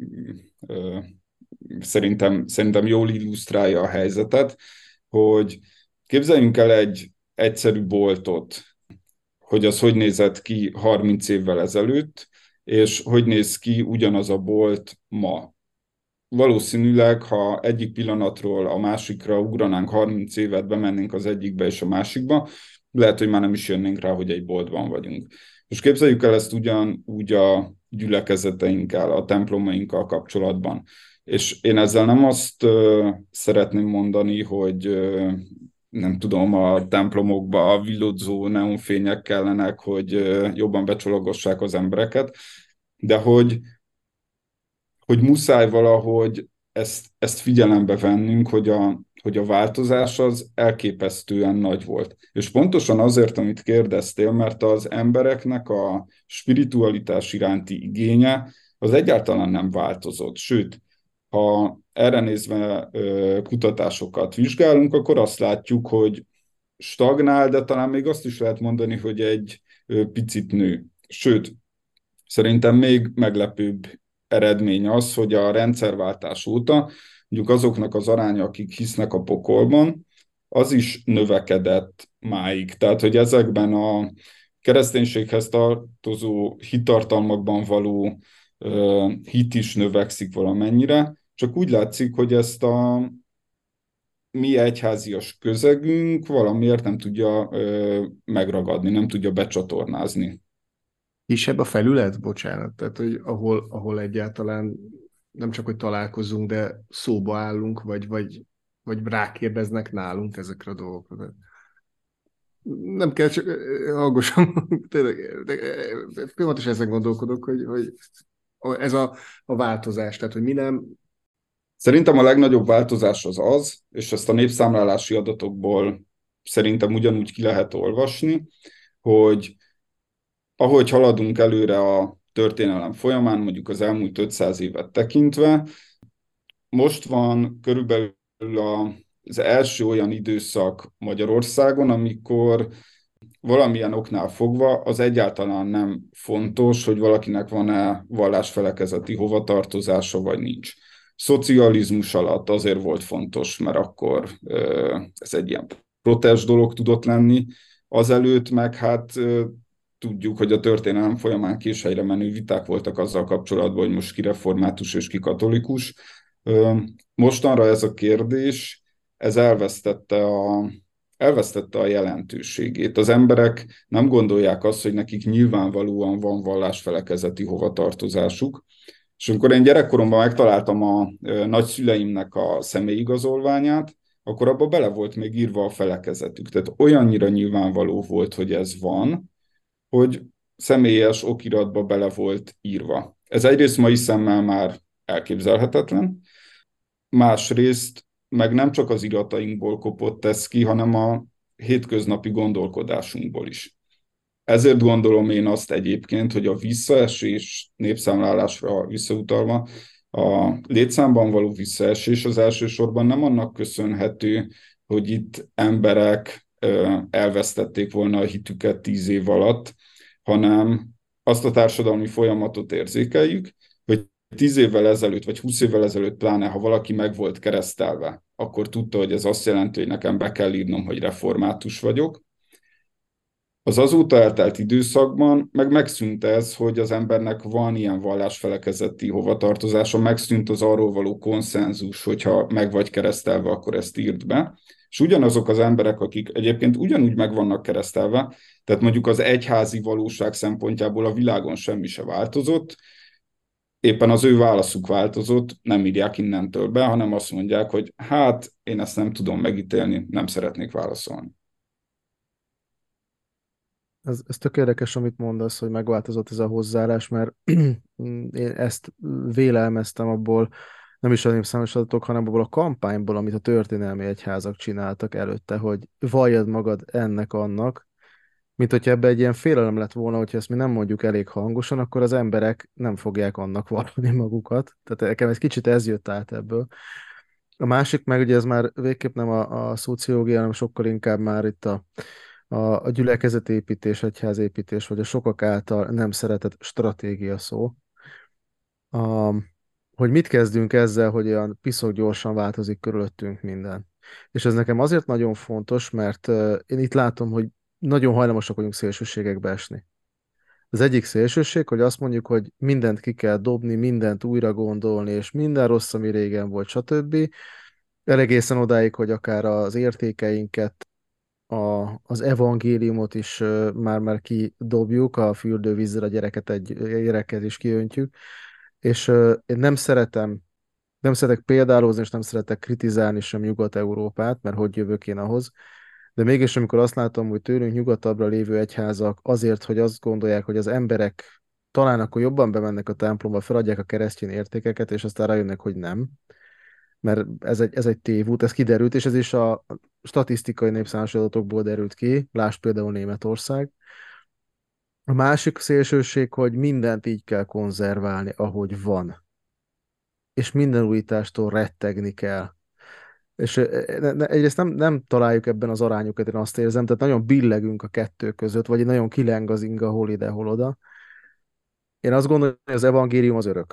szerintem jól illusztrálja a helyzetet, hogy képzeljünk el egy egyszerű boltot, hogy az hogy nézett ki 30 évvel ezelőtt, és hogy néz ki ugyanaz a bolt ma. Valószínűleg, ha egyik pillanatról a másikra ugranánk 30 évet, bemennénk az egyikbe és a másikba, lehet, hogy már nem is jönnénk rá, hogy egy boltban vagyunk. És képzeljük el ezt ugyanúgy a gyülekezeteinkkel, a templomainkkal kapcsolatban. És én ezzel nem azt szeretném mondani, hogy nem tudom, a templomokba a villodzó neonfények kellenek, hogy jobban becsalogassák az embereket, de hogy muszáj valahogy ezt figyelembe vennünk, hogy a változás az elképesztően nagy volt. És pontosan azért, amit kérdeztél, mert az embereknek a spiritualitás iránti igénye az egyáltalán nem változott. Sőt, ha erre nézve kutatásokat vizsgálunk, akkor azt látjuk, hogy stagnál, de talán még azt is lehet mondani, hogy egy picit nő. Sőt, szerintem még meglepőbb eredmény az, hogy a rendszerváltás óta mondjuk azoknak az aránya, akik hisznek a pokolban, az is növekedett máig. Tehát, hogy ezekben a kereszténységhez tartozó hittartalmakban való hit is növekszik valamennyire, csak úgy látszik, hogy ezt a mi egyházias közegünk valamiért nem tudja megragadni, nem tudja becsatornázni. Kisebb a felület? Bocsánat. Tehát, hogy ahol egyáltalán nem csak, hogy találkozunk, de szóba állunk, vagy rákérdeznek nálunk ezekre a dolgokra. Nem kell, csak hallgassam. Tényleg, folyamatosan ezen gondolkodok, hogy ez a változás, tehát, hogy mi nem... Szerintem a legnagyobb változás az, és ezt a népszámlálási adatokból szerintem ugyanúgy ki lehet olvasni, hogy ahogy haladunk előre a történelem folyamán, mondjuk az elmúlt 500 évet tekintve, most van körülbelül az első olyan időszak Magyarországon, amikor valamilyen oknál fogva az egyáltalán nem fontos, hogy valakinek van-e vallásfelekezeti hovatartozása, vagy nincs. Szocializmus alatt azért volt fontos, mert akkor ez egy ilyen protest dolog tudott lenni, Azelőtt meg hát tudjuk, hogy a történelem folyamán késhelyre menő viták voltak azzal kapcsolatban, hogy most ki református és ki katolikus. Mostanra ez a kérdés, ez elvesztette a jelentőségét. Az emberek nem gondolják azt, hogy nekik nyilvánvalóan van vallásfelekezeti hovatartozásuk. És amikor én gyerekkoromban megtaláltam a nagyszüleimnek a személyigazolványát, akkor abba bele volt még írva a felekezetük. Tehát olyannyira nyilvánvaló volt, hogy ez van, hogy személyes okiratba bele volt írva. Ez egyrészt mai szemmel már elképzelhetetlen, másrészt meg nem csak az iratainkból kopott ez ki, hanem a hétköznapi gondolkodásunkból is. Ezért gondolom én azt egyébként, hogy a visszaesés népszámlálásra visszautalva, a létszámban való visszaesés az elsősorban nem annak köszönhető, hogy itt emberek elvesztették volna a hitüket 10 év alatt, hanem azt a társadalmi folyamatot érzékeljük, hogy 10 évvel ezelőtt, vagy 20 évvel ezelőtt pláne, ha valaki meg volt keresztelve, akkor tudta, hogy ez azt jelenti, hogy nekem be kell írnom, hogy református vagyok. Az azóta eltelt időszakban meg megszűnt ez, hogy az embernek van ilyen vallásfelekezeti hovatartozása, megszűnt az arról való konszenzus, hogyha meg vagy keresztelve, akkor ezt írd be. És ugyanazok az emberek, akik egyébként ugyanúgy meg vannak keresztelve, tehát mondjuk az egyházi valóság szempontjából a világon semmi se változott, éppen az ő válaszuk változott, nem írják innentől be, hanem azt mondják, hogy hát én ezt nem tudom megítélni, nem szeretnék válaszolni. Ez tök érdekes, amit mondasz, hogy megváltozott ez a hozzáállás, mert én ezt vélelmeztem abból, nem is a népszámos adatok, hanem abból a kampányból, amit a történelmi egyházak csináltak előtte, hogy valljad magad ennek, annak, mint hogyha ebbe egy ilyen félelem lett volna, hogyha ezt mi nem mondjuk elég hangosan, akkor az emberek nem fogják annak vallani magukat. Tehát nekem egy kicsit ez jött át ebből. A másik meg, ugye ez már végképp nem a szociológia, hanem sokkal inkább már itt a gyülekezetépítés, egyházépítés, vagy a sokak által nem szeretett stratégia szó. A, hogy mit kezdünk ezzel, hogy olyan piszok gyorsan változik körülöttünk minden. És ez nekem azért nagyon fontos, mert én itt látom, hogy nagyon hajlamosak vagyunk szélsőségekbe esni. Az egyik szélsőség, hogy azt mondjuk, hogy mindent ki kell dobni, mindent újra gondolni, és minden rossz, ami régen volt, stb. Egészen odáig, hogy akár az értékeinket, az evangéliumot is már kidobjuk, a fürdővízzel a gyereket is kiöntjük, és én nem szeretek példálozni, és nem szeretek kritizálni sem Nyugat-Európát, mert hogy jövök én ahhoz, de mégis amikor azt látom, hogy tőlünk nyugatabbra lévő egyházak azért, hogy azt gondolják, hogy az emberek talán akkor jobban bemennek a templomba, feladják a keresztény értékeket, és aztán rájönnek, hogy nem, mert ez egy tévút, ez kiderült, és ez is a statisztikai népszámos adatokból derült ki, lásd például Németország. A másik szélsőség, hogy mindent így kell konzerválni, ahogy van, és minden újítástól rettegni kell. És egyrészt nem találjuk ebben az arányokat, én azt érzem, tehát nagyon billegünk a kettő között, vagy nagyon kileng az inga hol ide, hol oda. Én azt gondolom, hogy az evangélium az örök.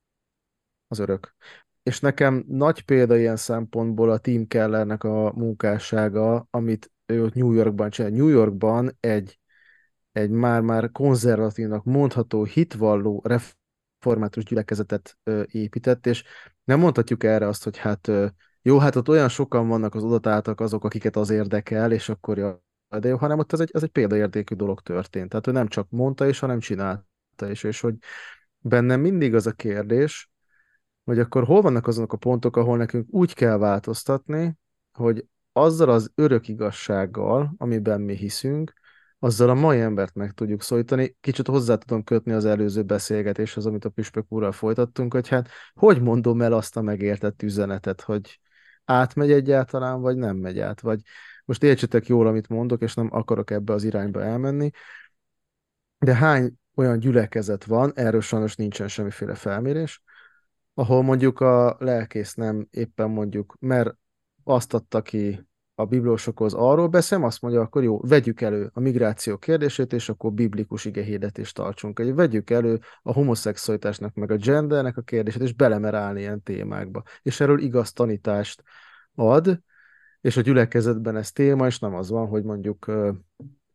Az örök. És nekem nagy példa ilyen szempontból a Tim Kellernek a munkássága, amit ő ott New Yorkban csinál. New Yorkban egy már konzervatívnak mondható hitvalló református gyülekezetet épített, és nem mondhatjuk erre azt, hogy hát jó, hát ott olyan sokan vannak az odatáltak azok, akiket az érdekel, és akkor de jó, hanem ott ez egy példaértékű dolog történt. Tehát ő nem csak mondta is, hanem csinálta is, és hogy bennem mindig az a kérdés, hogy akkor hol vannak azok a pontok, ahol nekünk úgy kell változtatni, hogy azzal az örök igazsággal, amiben mi hiszünk, azzal a mai embert meg tudjuk szólítani. Kicsit hozzá tudom kötni az előző beszélgetéshez, amit a Püspök úrral folytattunk, hogy hát hogy mondom el azt a megértett üzenetet, hogy átmegy egyáltalán, vagy nem megy át, vagy most értsetek jól, amit mondok, és nem akarok ebbe az irányba elmenni, de hány olyan gyülekezet van, erről sajnos nincsen semmiféle felmérés, ahol mondjuk a lelkész nem éppen mondjuk, mert azt adta ki a bibliósokhoz, arról beszélem, azt mondja, akkor jó, vegyük elő a migráció kérdését, és akkor biblikus igehirdetést tartsunk. Vegyük elő a homoszexualitásnak, meg a gendernek a kérdését, és belemer állni ilyen témákba. És erről igaz tanítást ad, és a gyülekezetben ez téma, és nem az van, hogy mondjuk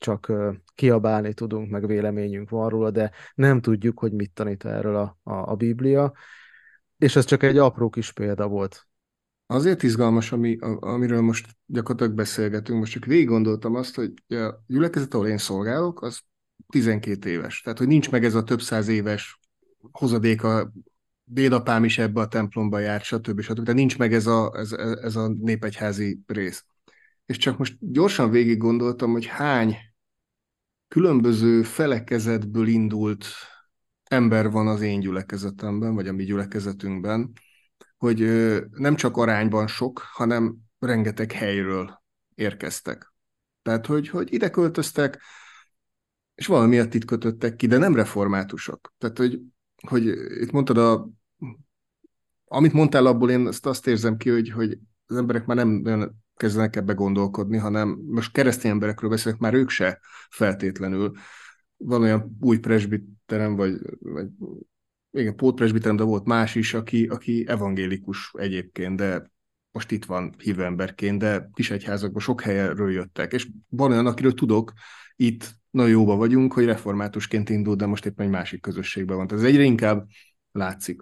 csak kiabálni tudunk, meg véleményünk van róla, de nem tudjuk, hogy mit tanít erről a Biblia, és ez csak egy apró kis példa volt. Azért izgalmas, amiről most gyakorlatilag beszélgetünk. Most csak végig gondoltam azt, hogy a gyülekezet, ahol én szolgálok, az 12 éves. Tehát, hogy nincs meg ez a több száz éves hozadék, a dédapám is ebbe a templomba járt, stb. Tehát nincs meg ez a népegyházi rész. És csak most gyorsan végig gondoltam, hogy hány különböző felekezetből indult ember van az én gyülekezetemben, vagy a mi gyülekezetünkben, hogy nem csak arányban sok, hanem rengeteg helyről érkeztek. Tehát, hogy ide költöztek, és valamiatt itt kötöttek ki, de nem reformátusok. Tehát, hogy itt mondtad, amit mondtál, abból én azt érzem ki, hogy az emberek már nem olyan kezdenek ebbe gondolkodni, hanem most keresztény emberekről beszélek, már ők se feltétlenül. Van olyan új presbiterem, vagy igen, pótpresbiterem, de volt más is, aki evangélikus egyébként, de most itt van hívő emberként, de kisegyházakban sok helyről jöttek. És van olyan, akiről tudok, itt nagyon jóba vagyunk, hogy reformátusként indult, de most éppen egy másik közösségben van. Tehát ez egyre inkább látszik.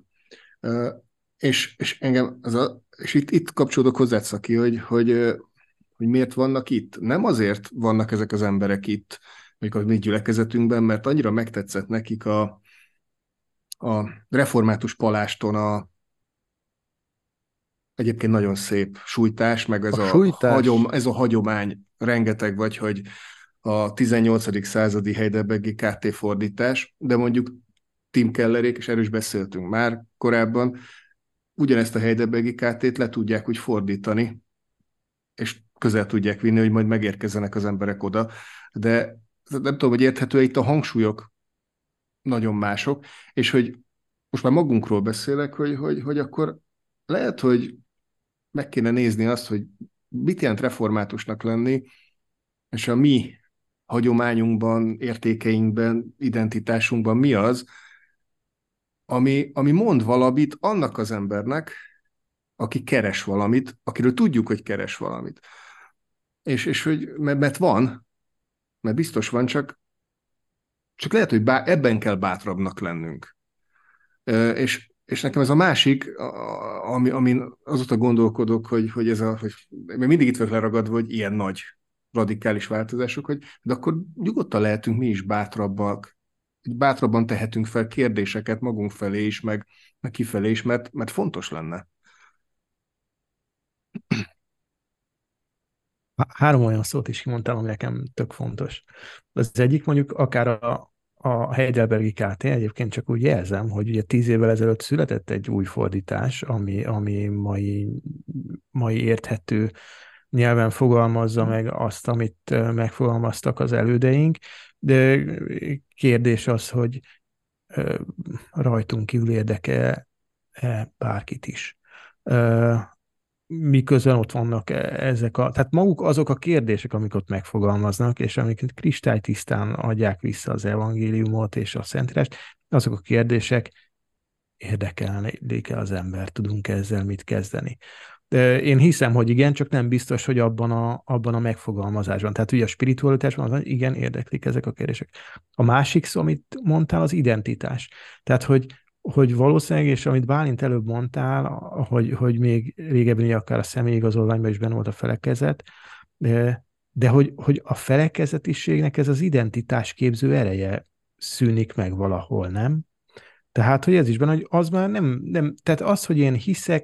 És engem és itt kapcsolódok hozzá, Szaki, hogy miért vannak itt. Nem azért vannak ezek az emberek itt, mondjuk a mi gyülekezetünkben, mert annyira megtetszett nekik a református paláston egyébként nagyon szép sújtás, meg A sújtás, ez a hagyomány rengeteg, vagy hogy a 18. századi Heidelbergi KT fordítás, de mondjuk Tim Kellerék, és erről is beszéltünk már korábban, ugyanezt a Heidelbergi KT-t le tudják úgy fordítani, és közel tudják vinni, hogy majd megérkezzenek az emberek oda. De nem tudom, hogy érthető, itt a hangsúlyok nagyon mások, és hogy most már magunkról beszélek, hogy akkor lehet, hogy meg kéne nézni azt, hogy mit jelent reformátusnak lenni, és a mi hagyományunkban, értékeinkben, identitásunkban mi az, ami mond valamit annak az embernek, aki keres valamit, akiről tudjuk, hogy keres valamit. És hogy, mert van, mert biztos van, csak lehet, hogy ebben kell bátrabbnak lennünk. És nekem ez a másik, amin azóta gondolkodok, hogy mindig itt vagyok leragadva, hogy ilyen nagy radikális változások, de akkor nyugodtan lehetünk mi is bátrabbak, bátrabban tehetünk fel kérdéseket magunk felé is, meg kifelé is, mert fontos lenne. Három olyan szót is kimondtam, ami nekem tök fontos. Az egyik mondjuk akár a Heidelbergi KT, egyébként csak úgy jelzem, hogy ugye 10 évvel ezelőtt született egy új fordítás, ami mai érthető nyelven fogalmazza meg azt, amit megfogalmaztak az elődeink, de kérdés az, hogy rajtunk kívül érdekel bárkit is. Miközben ott vannak tehát maguk azok a kérdések, amik ott megfogalmaznak, és amiket kristálytisztán adják vissza az evangéliumot és a Szentírást, azok a kérdések érdekelnék-e az ember, tudunk ezzel mit kezdeni. De én hiszem, hogy igen, csak nem biztos, hogy abban a megfogalmazásban. Tehát ugye a spiritualitásban az, igen, érdeklik ezek a kérdések. A másik szó, amit mondtál, az identitás. Tehát, hogy valószínűleg, és amit Bálint előbb mondtál, hogy még régebben akár a személyigazolványban is benne volt a felekezet, de hogy a felekezetiségnek ez az identitásképző ereje szűnik meg valahol, nem? Tehát, hogy ez is benne, hogy az már nem tehát az, hogy én hiszek,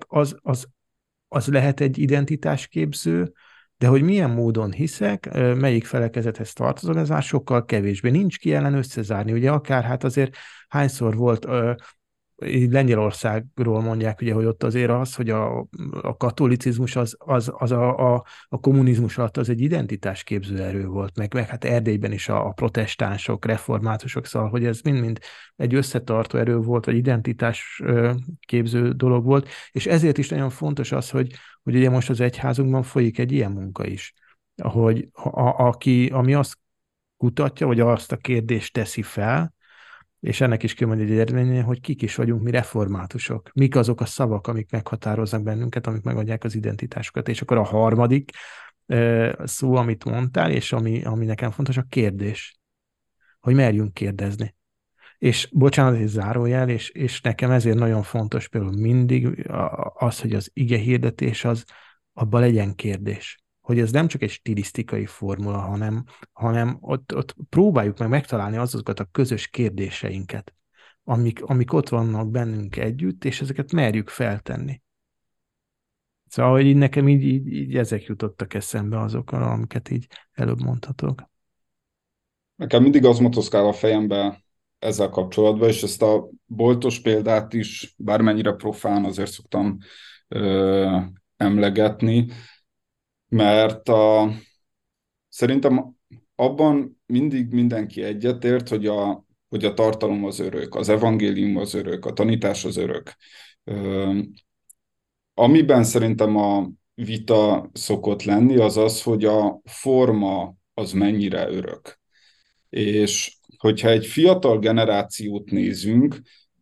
az lehet egy identitásképző, de hogy milyen módon hiszek, melyik felekezethez tartozom, ez már sokkal kevésbé. Nincs ki ellen összezárni. Ugye akár hát azért hányszor volt Lengyelországról mondják, ugye, hogy ott azért az, hogy a katolicizmus az a kommunizmus alatt az egy identitásképző erő volt, meg hát Erdélyben is a protestánsok, reformátusok, szóval, hogy ez mind-mind egy összetartó erő volt, vagy identitásképző dolog volt, és ezért is nagyon fontos az, hogy ugye most az egyházunkban folyik egy ilyen munka is, hogy ami azt kutatja, vagy azt a kérdést teszi fel, és ennek is kell mondani egy eredménye, hogy kik is vagyunk mi reformátusok. Mik azok a szavak, amik meghatároznak bennünket, amik megadják az identitásukat. És akkor a harmadik szó, amit mondtál, és ami nekem fontos, a kérdés. Hogy merjünk kérdezni. És bocsánat, ez zárójel, és nekem ezért nagyon fontos például mindig az, hogy az ige hirdetés abban legyen kérdés. Hogy ez nem csak egy stilisztikai formula, hanem ott próbáljuk meg megtalálni azokat a közös kérdéseinket, amik ott vannak bennünk együtt, és ezeket merjük feltenni. Szóval, hogy így nekem így ezek jutottak eszembe azokkal, amiket így előbb mondhatok. Nekem mindig az motoszkál a fejembe ezzel kapcsolatban, és ezt a boltos példát is, bármennyire profán, azért szoktam emlegetni, mert szerintem abban mindig mindenki egyetért, hogy a tartalom az örök, az evangélium az örök, a tanítás az örök. Amiben szerintem a vita szokott lenni, az az, hogy a forma az mennyire örök. És hogyha egy fiatal generációt nézünk,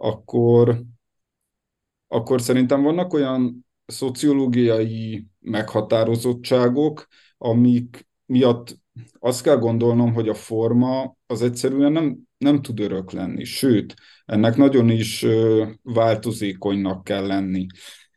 akkor szerintem vannak olyan szociológiai meghatározottságok, amik miatt azt kell gondolnom, hogy a forma az egyszerűen nem tud örök lenni. Sőt, ennek nagyon is változékonynak kell lenni.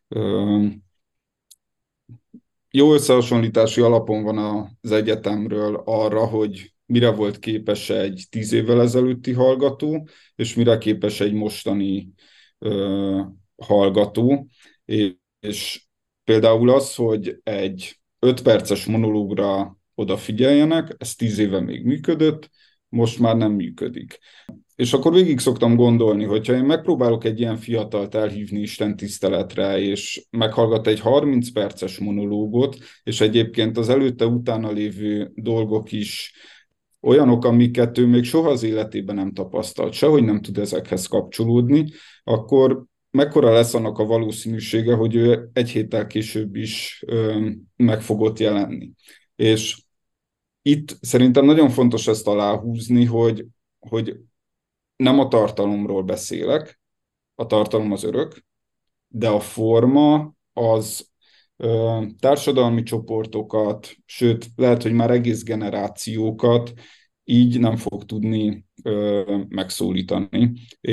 Jó összehasonlítási alapon van az egyetemről arra, hogy mire volt képes egy 10 évvel ezelőtti hallgató, és mire képes egy mostani hallgató. És például az, hogy egy 5 perces monológra odafigyeljenek, ez 10 éve még működött, most már nem működik. És akkor végig szoktam gondolni, hogyha én megpróbálok egy ilyen fiatalt elhívni Isten tiszteletre, és meghallgat egy 30 perces monológot, és egyébként az előtte-utána lévő dolgok is olyanok, amiket ő még soha az életében nem tapasztalt, sehogy nem tud ezekhez kapcsolódni, akkor mekkora lesz annak a valószínűsége, hogy ő egy héttel később is meg fogott jelenni. És itt szerintem nagyon fontos ezt aláhúzni, hogy nem a tartalomról beszélek, a tartalom az örök, de a forma az társadalmi csoportokat, sőt, lehet, hogy már egész generációkat így nem fog tudni megszólítani.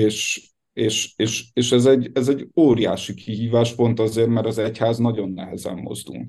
És ez egy óriási kihívás pont azért, mert az egyház nagyon nehezen mozdul.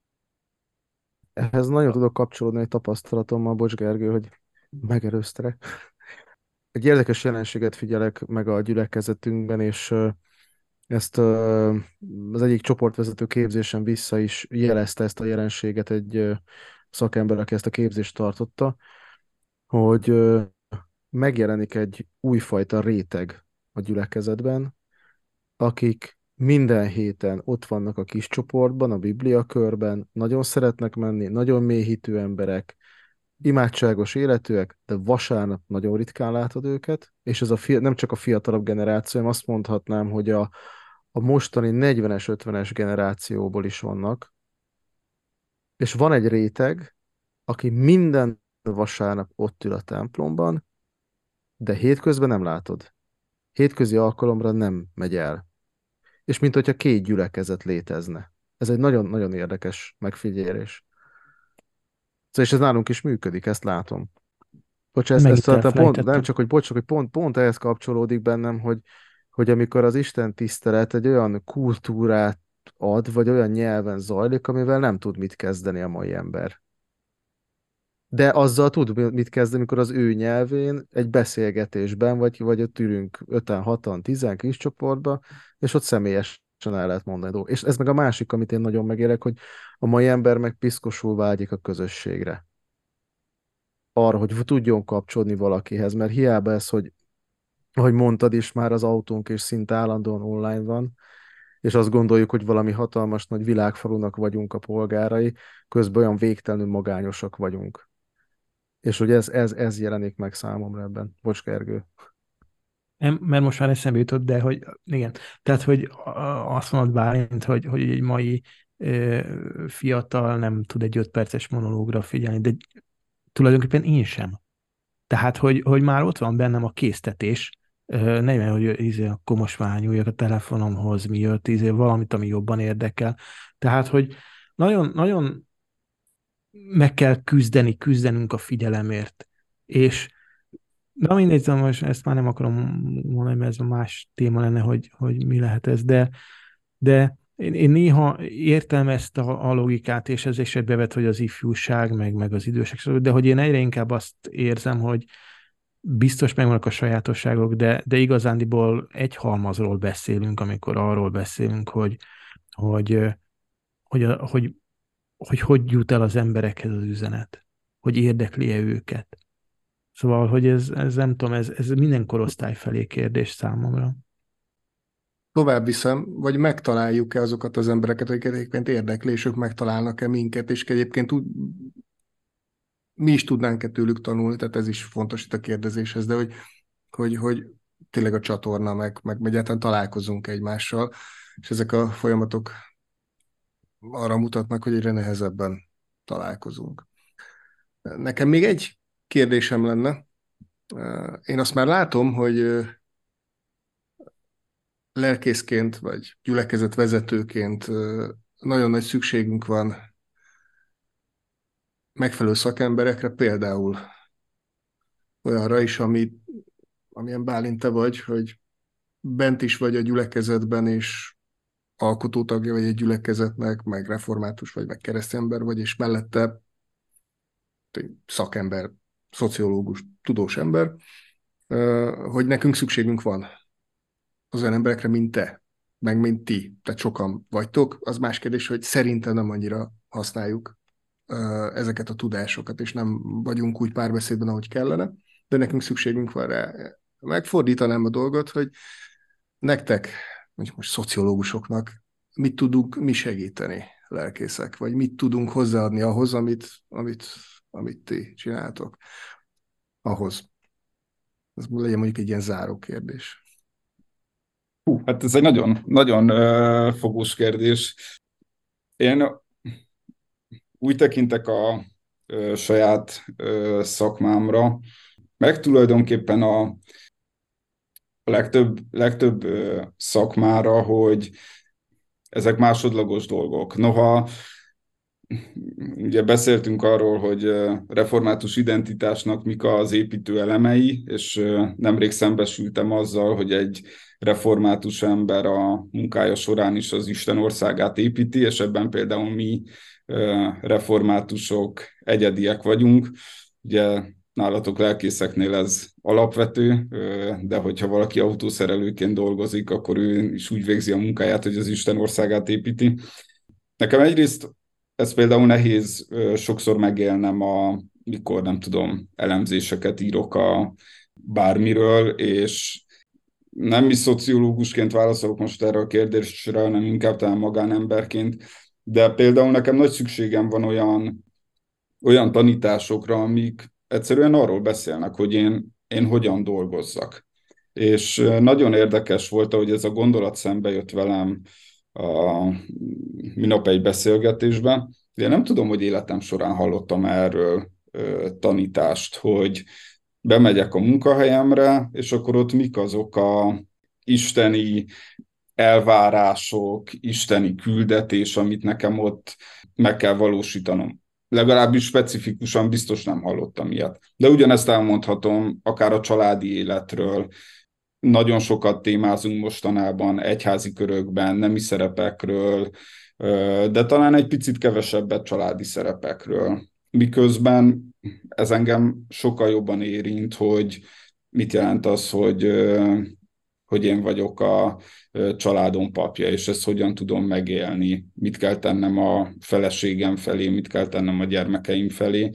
Ehhez nagyon tudok kapcsolódni egy tapasztalatommal, bocs Gergő, hogy megerőztelek. Egy érdekes jelenséget figyelek meg a gyülekezetünkben, és ezt az egyik csoportvezető képzésen vissza is jelezte ezt a jelenséget egy szakember, aki ezt a képzést tartotta, hogy megjelenik egy újfajta réteg a gyülekezetben, akik minden héten ott vannak a kis csoportban, a Biblia körben, nagyon szeretnek menni, nagyon mélyhitű emberek, imádságos életűek, de vasárnap nagyon ritkán látod őket, és ez nem csak a fiatalabb generáció, hanem azt mondhatnám, hogy a mostani 40-es, 50-es generációból is vannak, és van egy réteg, aki minden vasárnap ott ül a templomban, de hétközben nem látod. Hétközi alkalomra nem megy el. És mint hogyha két gyülekezet létezne. Ez egy nagyon-nagyon érdekes megfigyelés. Szóval, és ez nálunk is működik, ezt látom. Bocs, ezt pont, nem csak, hogy bocs, hogy pont ehhez kapcsolódik bennem, hogy amikor az Isten tisztelet egy olyan kultúrát ad, vagy olyan nyelven zajlik, amivel nem tud mit kezdeni a mai ember. De azzal tud mit kezdeni, amikor az ő nyelvén egy beszélgetésben, vagy ott ülünk 5-en, 6-an, 10 kis csoportban, és ott személyesen el lehet mondani dolgokat. És ez meg a másik, amit én nagyon megérek, hogy a mai ember meg piszkosul vágyik a közösségre. Arra, hogy tudjon kapcsolódni valakihez, mert hiába ez, hogy ahogy mondtad is, már az autónk is szinte állandóan online van, és azt gondoljuk, hogy valami hatalmas nagy világfalunak vagyunk a polgárai, közben olyan végtelenül magányosak vagyunk. És hogy ez jelenik meg számomra ebben. Bocs, Gergő. Mert most már eszembe jutott, de hogy igen. Tehát, hogy azt mondod, Bálint, hogy egy mai fiatal nem tud egy 5 perces monológra figyelni, de tulajdonképpen én sem. Tehát, hogy már ott van bennem a késztetés, nem, hogy akkor most már nyúljak a telefonomhoz, mi jött, valamit, ami jobban érdekel. Tehát, hogy nagyon, nagyon meg kell küzdenünk a figyelemért. És na mindegy, most ezt már nem akarom mondani, mert ez a más téma lenne, hogy mi lehet ez, de én néha értem ezt a logikát, és ez is bevet, hogy az ifjúság, meg az idősek, de hogy én egyre inkább azt érzem, hogy biztos megvannak a sajátosságok, de igazándiból egy halmazról beszélünk, amikor arról beszélünk, hogy, hogy jut el az emberekhez az üzenet, hogy érdekli-e őket. Szóval, hogy ez nem tudom, ez minden korosztály felé kérdés számomra. Tovább viszem, vagy megtaláljuk-e azokat az embereket, akiket egyébként érdekli, és ők megtalálnak-e minket, és egyébként mi is tudnánk-e tőlük tanulni, tehát ez is fontos itt a kérdezéshez, de hogy tényleg a csatorna, meg egyáltalán találkozunk egymással, és ezek a folyamatok arra mutatnak, hogy egyre nehezebben találkozunk. Nekem még egy kérdésem lenne. Én azt már látom, hogy lelkészként, vagy gyülekezetvezetőként nagyon nagy szükségünk van megfelelő szakemberekre, például olyanra is, amilyen Bálint te vagy, hogy bent is vagy a gyülekezetben, és alkotótagja vagy egy gyülekezetnek, meg református vagy, meg keresztember vagy, és mellette szakember, szociológus, tudós ember, hogy nekünk szükségünk van az olyan emberekre, mint te, meg mint ti, tehát sokan vagytok. Az más kérdés, hogy szerintem nem annyira használjuk ezeket a tudásokat, és nem vagyunk úgy párbeszédben, ahogy kellene, de nekünk szükségünk van rá. Megfordítanám a dolgot, hogy nektek, mondjuk most szociológusoknak, mit tudunk mi segíteni, lelkészek, vagy mit tudunk hozzáadni ahhoz, amit ti csináltok, ahhoz. Ez legyen mondjuk egy ilyen záró kérdés. Hát ez egy nagyon, nagyon fogós kérdés. Én úgy tekintek a saját szakmámra, meg tulajdonképpen a legtöbb szakmára, hogy ezek másodlagos dolgok. Noha ugye beszéltünk arról, hogy református identitásnak mik az építő elemei, és nemrég szembesültem azzal, hogy egy református ember a munkája során is az Isten országát építi, és ebben például mi reformátusok egyediek vagyunk. Ugye nálatok lelkészeknél ez alapvető, de hogyha valaki autószerelőként dolgozik, akkor ő is úgy végzi a munkáját, hogy az Isten országát építi. Nekem egyrészt ez például nehéz sokszor megélnem, mikor nem tudom, elemzéseket írok a bármiről, és nem is szociológusként válaszolok most erre a kérdésre, hanem inkább talán magánemberként, de például nekem nagy szükségem van olyan tanításokra, amik egyszerűen arról beszélnek, hogy én hogyan dolgozzak. És nagyon érdekes volt, hogy ez a gondolat szembe jött velem a minap egy beszélgetésben. Én nem tudom, hogy életem során hallottam erről tanítást, hogy bemegyek a munkahelyemre, és akkor ott mik azok a isteni elvárások, isteni küldetés, amit nekem ott meg kell valósítanom. Legalábbis specifikusan biztos nem hallottam ilyet. De ugyanezt elmondhatom akár a családi életről. Nagyon sokat témázunk mostanában egyházi körökben, nemi szerepekről, de talán egy picit kevesebbet családi szerepekről. Miközben ez engem sokkal jobban érint, hogy mit jelent az, hogy én vagyok a családom papja, és ezt hogyan tudom megélni, mit kell tennem a feleségem felé, mit kell tennem a gyermekeim felé.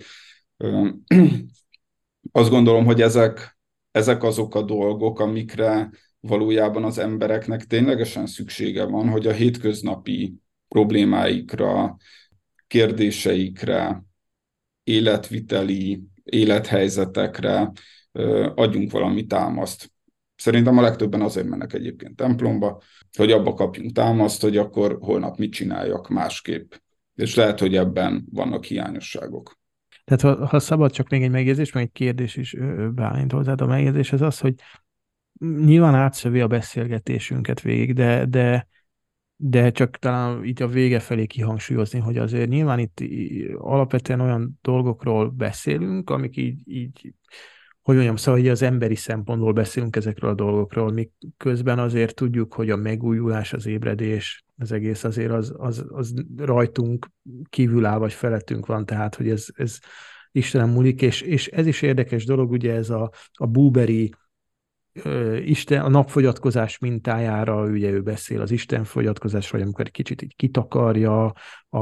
Azt gondolom, hogy ezek azok a dolgok, amikre valójában az embereknek ténylegesen szüksége van, hogy a hétköznapi problémáikra, kérdéseikre, életviteli, élethelyzetekre adjunk valami támaszt. Szerintem a legtöbben azért mennek egyébként templomba, hogy abba kapjunk támaszt, hogy akkor holnap mit csináljak másképp. És lehet, hogy ebben vannak hiányosságok. Tehát ha szabad csak még egy megjegyzés, meg egy kérdés is Bálint hozzád, a megjegyzés az, hogy nyilván átszövi a beszélgetésünket végig, de de csak talán itt a vége felé kihangsúlyozni, hogy azért nyilván itt alapvetően olyan dolgokról beszélünk, amik így hogy mondjam, szóval hogy az emberi szempontból beszélünk ezekről a dolgokról, miközben azért tudjuk, hogy a megújulás, az ébredés, az egész azért az rajtunk kívül áll, vagy felettünk van, tehát hogy ez Istenem múlik, és ez is érdekes dolog, ugye ez a Buberi Isten, a napfogyatkozás mintájára, ugye ő beszél az Isten fogyatkozásról, amikor egy kicsit így kitakarja,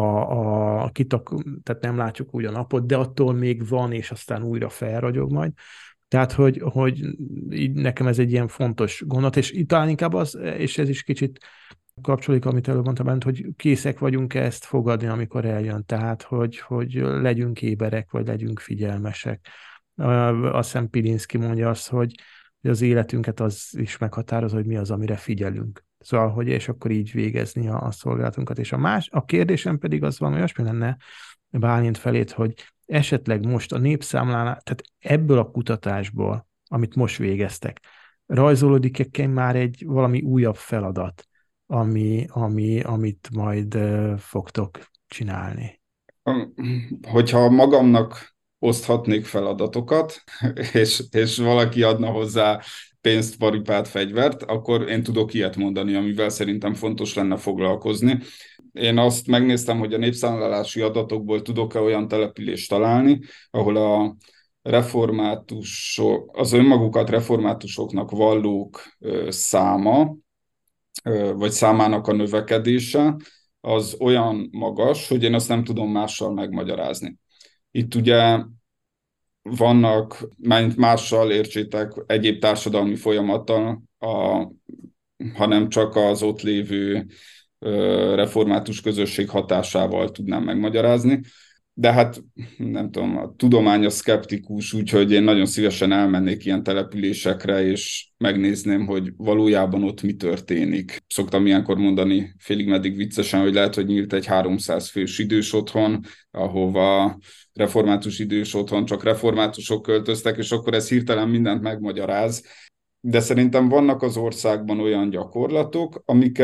tehát nem látjuk úgy a napot, de attól még van, és aztán újra felragyog majd. Tehát, hogy így nekem ez egy ilyen fontos gondolat, és itt talán inkább az, és ez is kicsit kapcsolódik, amit előbb mondtam, bent, hogy készek vagyunk ezt fogadni, amikor eljön. Tehát, hogy legyünk éberek, vagy legyünk figyelmesek. Azt hiszem Pilinszky mondja azt, hogy az életünket az is meghatározza, hogy mi az, amire figyelünk. Szóval, hogy és akkor így végezni a szolgálatunkat. És a kérdésem pedig az van, olyasmi lenne Bálint felét, hogy esetleg most a népszámlálás, tehát ebből a kutatásból, amit most végeztek, rajzolódik-e már egy valami újabb feladat, amit majd fogtok csinálni? Hogyha magamnak oszthatnék feladatokat, és valaki adna hozzá pénzt, paripát, fegyvert, akkor én tudok ilyet mondani, amivel szerintem fontos lenne foglalkozni. Én azt megnéztem, hogy a népszámlálási adatokból tudok-e olyan települést találni, ahol a reformátusok, az önmagukat reformátusoknak vallók száma, vagy számának a növekedése, az olyan magas, hogy én azt nem tudom mással megmagyarázni. Itt ugye vannak, mással értsétek, egyéb társadalmi folyamattal, hanem csak az ott lévő református közösség hatásával tudnám megmagyarázni. De hát nem tudom, a tudomány a szkeptikus, úgyhogy én nagyon szívesen elmennék ilyen településekre, és megnézném, hogy valójában ott mi történik. Szoktam ilyenkor mondani félig meddig viccesen, hogy lehet, hogy nyílt egy 300 fős idős otthon, ahova református idős otthon csak reformátusok költöztek, és akkor ez hirtelen mindent megmagyaráz. De szerintem vannak az országban olyan gyakorlatok,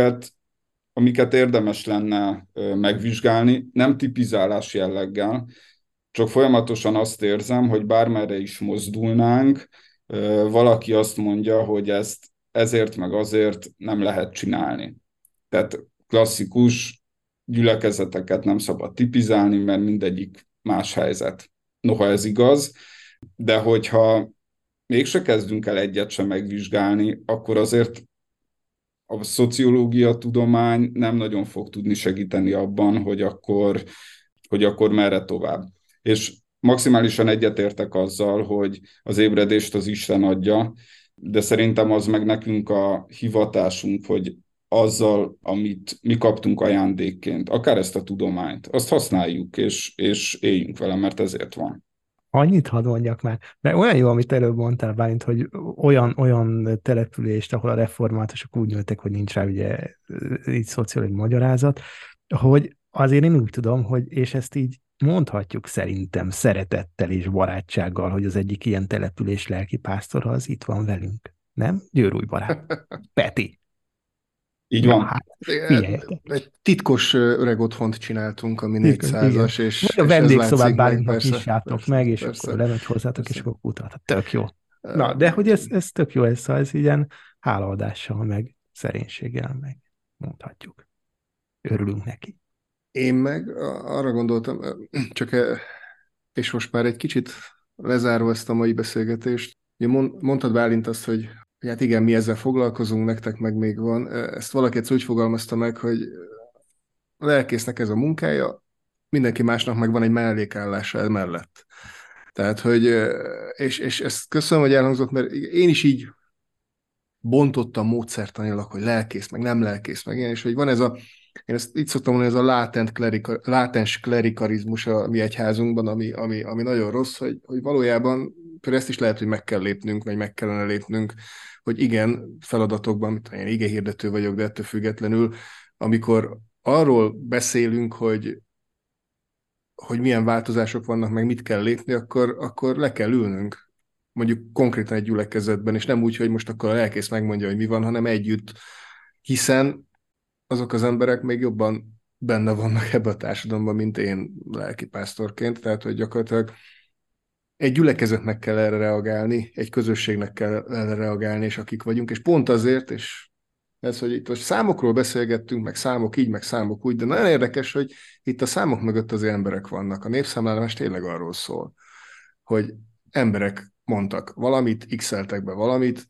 amiket érdemes lenne megvizsgálni, nem tipizálás jelleggel, csak folyamatosan azt érzem, hogy bármerre is mozdulnánk, valaki azt mondja, hogy ezt ezért meg azért nem lehet csinálni. Tehát klasszikus gyülekezeteket nem szabad tipizálni, mert mindegyik más helyzet. Noha ez igaz, de hogyha mégse kezdünk el egyet sem megvizsgálni, akkor azért a szociológia tudomány nem nagyon fog tudni segíteni abban, hogy akkor merre tovább. És maximálisan egyetértek azzal, hogy az ébredést az Isten adja, de szerintem az meg nekünk a hivatásunk, hogy azzal, amit mi kaptunk ajándékként, akár ezt a tudományt, azt használjuk, és éljünk vele, mert ezért van. Annyit hadd mondjak már, mert olyan jó, amit előbb mondtál, Bálint, hogy olyan települést, ahol a reformátusok úgy nőttek, hogy nincs rá ugye így szociológiai magyarázat, hogy azért én úgy tudom, hogy, és ezt így mondhatjuk szerintem szeretettel és barátsággal, hogy az egyik ilyen település lelkipásztora az itt van velünk. Nem? Győrúj barát. Peti. Így Na, van. hát, figyeljetek. Egy titkos öreg otthont csináltunk, ami 400-as, és vagy a ez vendégszobát látszik meg, Bálintnak persze, nyissátok persze, meg, és persze, akkor lemegy hozzátok, persze. és akkor kutathat. Tök jó. Na, de hogy ez tök jó, ez ilyen hálaadással, meg szerénységgel, meg mondhatjuk. Örülünk neki. Én meg arra gondoltam, és most már egy kicsit lezárva ezt a mai beszélgetést, ugye mondtad Bálint azt, hogy hát igen, mi ezzel foglalkozunk, nektek meg még van. Ezt valaki egyszer úgy fogalmazta meg, hogy a lelkésznek ez a munkája, mindenki másnak meg van egy mellékállása emellett. Tehát, hogy, és ezt köszönöm, hogy elhangzott, mert én is így bontottam módszertanilag, hogy lelkész, meg nem lelkész, meg ilyen, és hogy van ez én ezt így szoktam mondani, ez a látens klerikarizmus a mi egyházunkban, ami nagyon rossz, hogy valójában például ezt is lehet, hogy meg kell lépnünk, vagy meg kellene lépnünk, hogy igen, feladatokban, mint én igehirdető vagyok, de ettől függetlenül, amikor arról beszélünk, hogy milyen változások vannak, meg mit kell lépni, akkor le kell ülnünk. Mondjuk konkrétan egy gyülekezetben, és nem úgy, hogy most akkor a lelkész megmondja, hogy mi van, hanem együtt, hiszen azok az emberek még jobban benne vannak ebbe a társadalomban, mint én lelkipásztorként, tehát hogy gyakorlatilag egy gyülekezetnek kell erre reagálni, egy közösségnek kell erre reagálni, és akik vagyunk, és pont azért, és ez, hogy itt most számokról beszélgettünk, meg számok így, meg számok úgy, de nagyon érdekes, hogy itt a számok mögött az emberek vannak. A népszámlálás tényleg arról szól, hogy emberek mondtak valamit, x-eltek be valamit,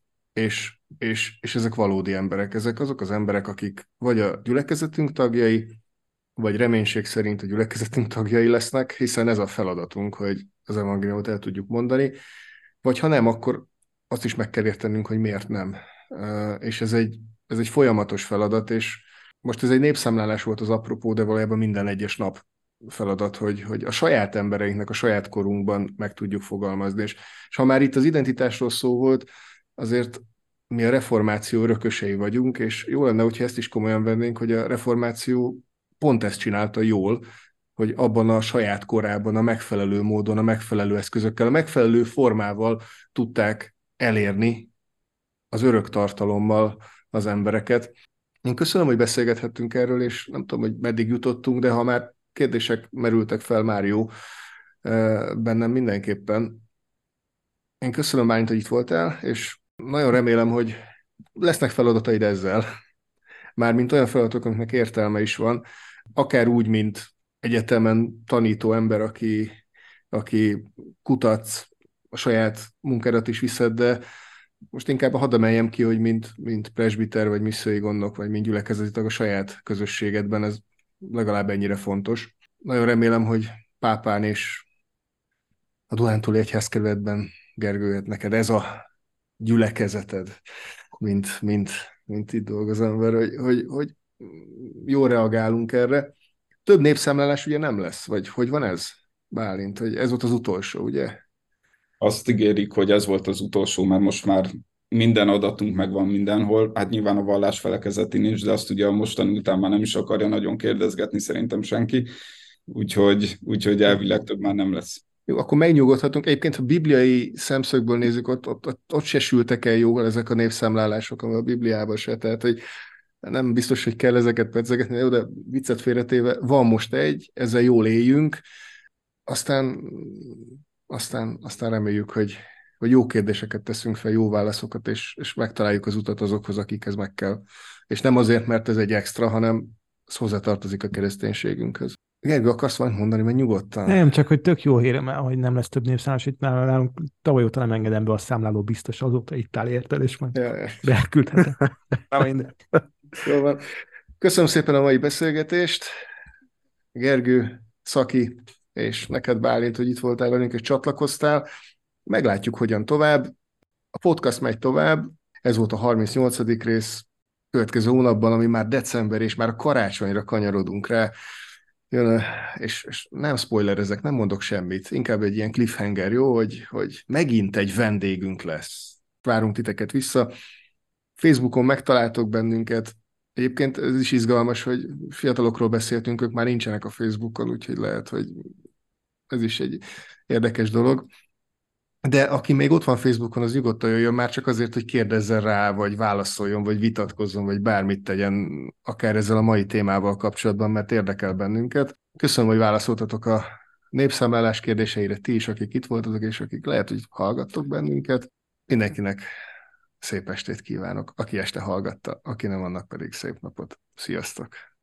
és ezek valódi emberek. Ezek azok az emberek, akik vagy a gyülekezetünk tagjai, vagy reménység szerint a gyülekezetünk tagjai lesznek, hiszen ez a feladatunk, hogy az evangéliumot el tudjuk mondani, vagy ha nem, akkor azt is meg kell értenünk, hogy miért nem. És ez egy folyamatos feladat, és most ez egy népszámlálás volt az apropó, de valójában minden egyes nap feladat, hogy a saját embereinknek, a saját korunkban meg tudjuk fogalmazni. És ha már itt az identitásról szó volt, azért mi a reformáció örökösei vagyunk, és jó lenne, hogyha ezt is komolyan vennénk, hogy a reformáció pont ezt csinálta jól, hogy abban a saját korában a megfelelő módon, a megfelelő eszközökkel, a megfelelő formával tudták elérni az örök tartalommal az embereket. Én köszönöm, hogy beszélgethettünk erről, és nem tudom, hogy meddig jutottunk, de ha már kérdések merültek fel, már jó, bennem mindenképpen. Én köszönöm, Bálint, hogy itt voltál, és nagyon remélem, hogy lesznek feladataid ezzel. Mármint olyan feladatok, amiknek értelme is van, akár úgy, mint egyetemen tanító ember, aki kutatsz, a saját munkádat is viszed, de most inkább hadd emeljem ki, hogy mint presbiter, vagy missziói gondnok, vagy mint gyülekezeti tag a saját közösségedben, ez legalább ennyire fontos. Nagyon remélem, hogy Pápán és a Dunántúli Egyházkerületben, Gergő, neked ez a gyülekezeted, mint itt dolgozó ember, hogy jól reagálunk erre. Több népszámlálás ugye nem lesz, vagy hogy van ez, Bálint, hogy ez volt az utolsó, ugye? Azt ígérik, hogy ez volt az utolsó, mert most már minden adatunk megvan mindenhol. Hát nyilván a vallás felekezeti nincs, de azt ugye a mostani után már nem is akarja nagyon kérdezgetni szerintem senki. Úgyhogy elvileg több már nem lesz. Jó, akkor megnyugodhatunk. Egyébként, ha bibliai szemszögből nézzük, ott se sültek el jól ezek a népszámlálások, a Bibliában se. Tehát, hogy nem biztos, hogy kell ezeket pedzegetni, jó, de viccet félretéve, van most egy, ezzel jól éljünk, aztán reméljük, hogy jó kérdéseket teszünk fel, jó válaszokat, és megtaláljuk az utat azokhoz, akikhez meg kell. És nem azért, mert ez egy extra, hanem ez hozzátartozik a kereszténységünkhöz. Gergő, akarsz valamit mondani, mert nyugodtan. Nem, csak hogy tök jó hírem, hogy nem lesz több népszámlálás, itt nálunk tavaly óta nem engedem be a számláló biztos, azóta itt áll érted, és majd beküldhetem. Jó van. Köszönöm szépen a mai beszélgetést. Gergő, Szaki, és neked, Bálint, hogy itt voltál velünk, és csatlakoztál. Meglátjuk, hogyan tovább. A podcast megy tovább. Ez volt a 38. rész. Következő hónapban, ami már december, és már a karácsonyra kanyarodunk rá. Jön, és nem spoilerezek, nem mondok semmit. Inkább egy ilyen cliffhanger, jó, hogy megint egy vendégünk lesz. Várunk titeket vissza. Facebookon megtaláltok bennünket. Egyébként ez is izgalmas, hogy fiatalokról beszéltünk, ők már nincsenek a Facebookon, úgyhogy lehet, hogy ez is egy érdekes dolog. De aki még ott van Facebookon, az nyugodtan jöjjön már csak azért, hogy kérdezzen rá, vagy válaszoljon, vagy vitatkozzon, vagy bármit tegyen, akár ezzel a mai témával kapcsolatban, mert érdekel bennünket. Köszönöm, hogy válaszoltatok a népszámlálás kérdéseire, ti is, akik itt voltatok, és akik lehet, hogy hallgattok bennünket. Mindenkinek szép estét kívánok, aki este hallgatta, aki nem, annak pedig szép napot. Sziasztok!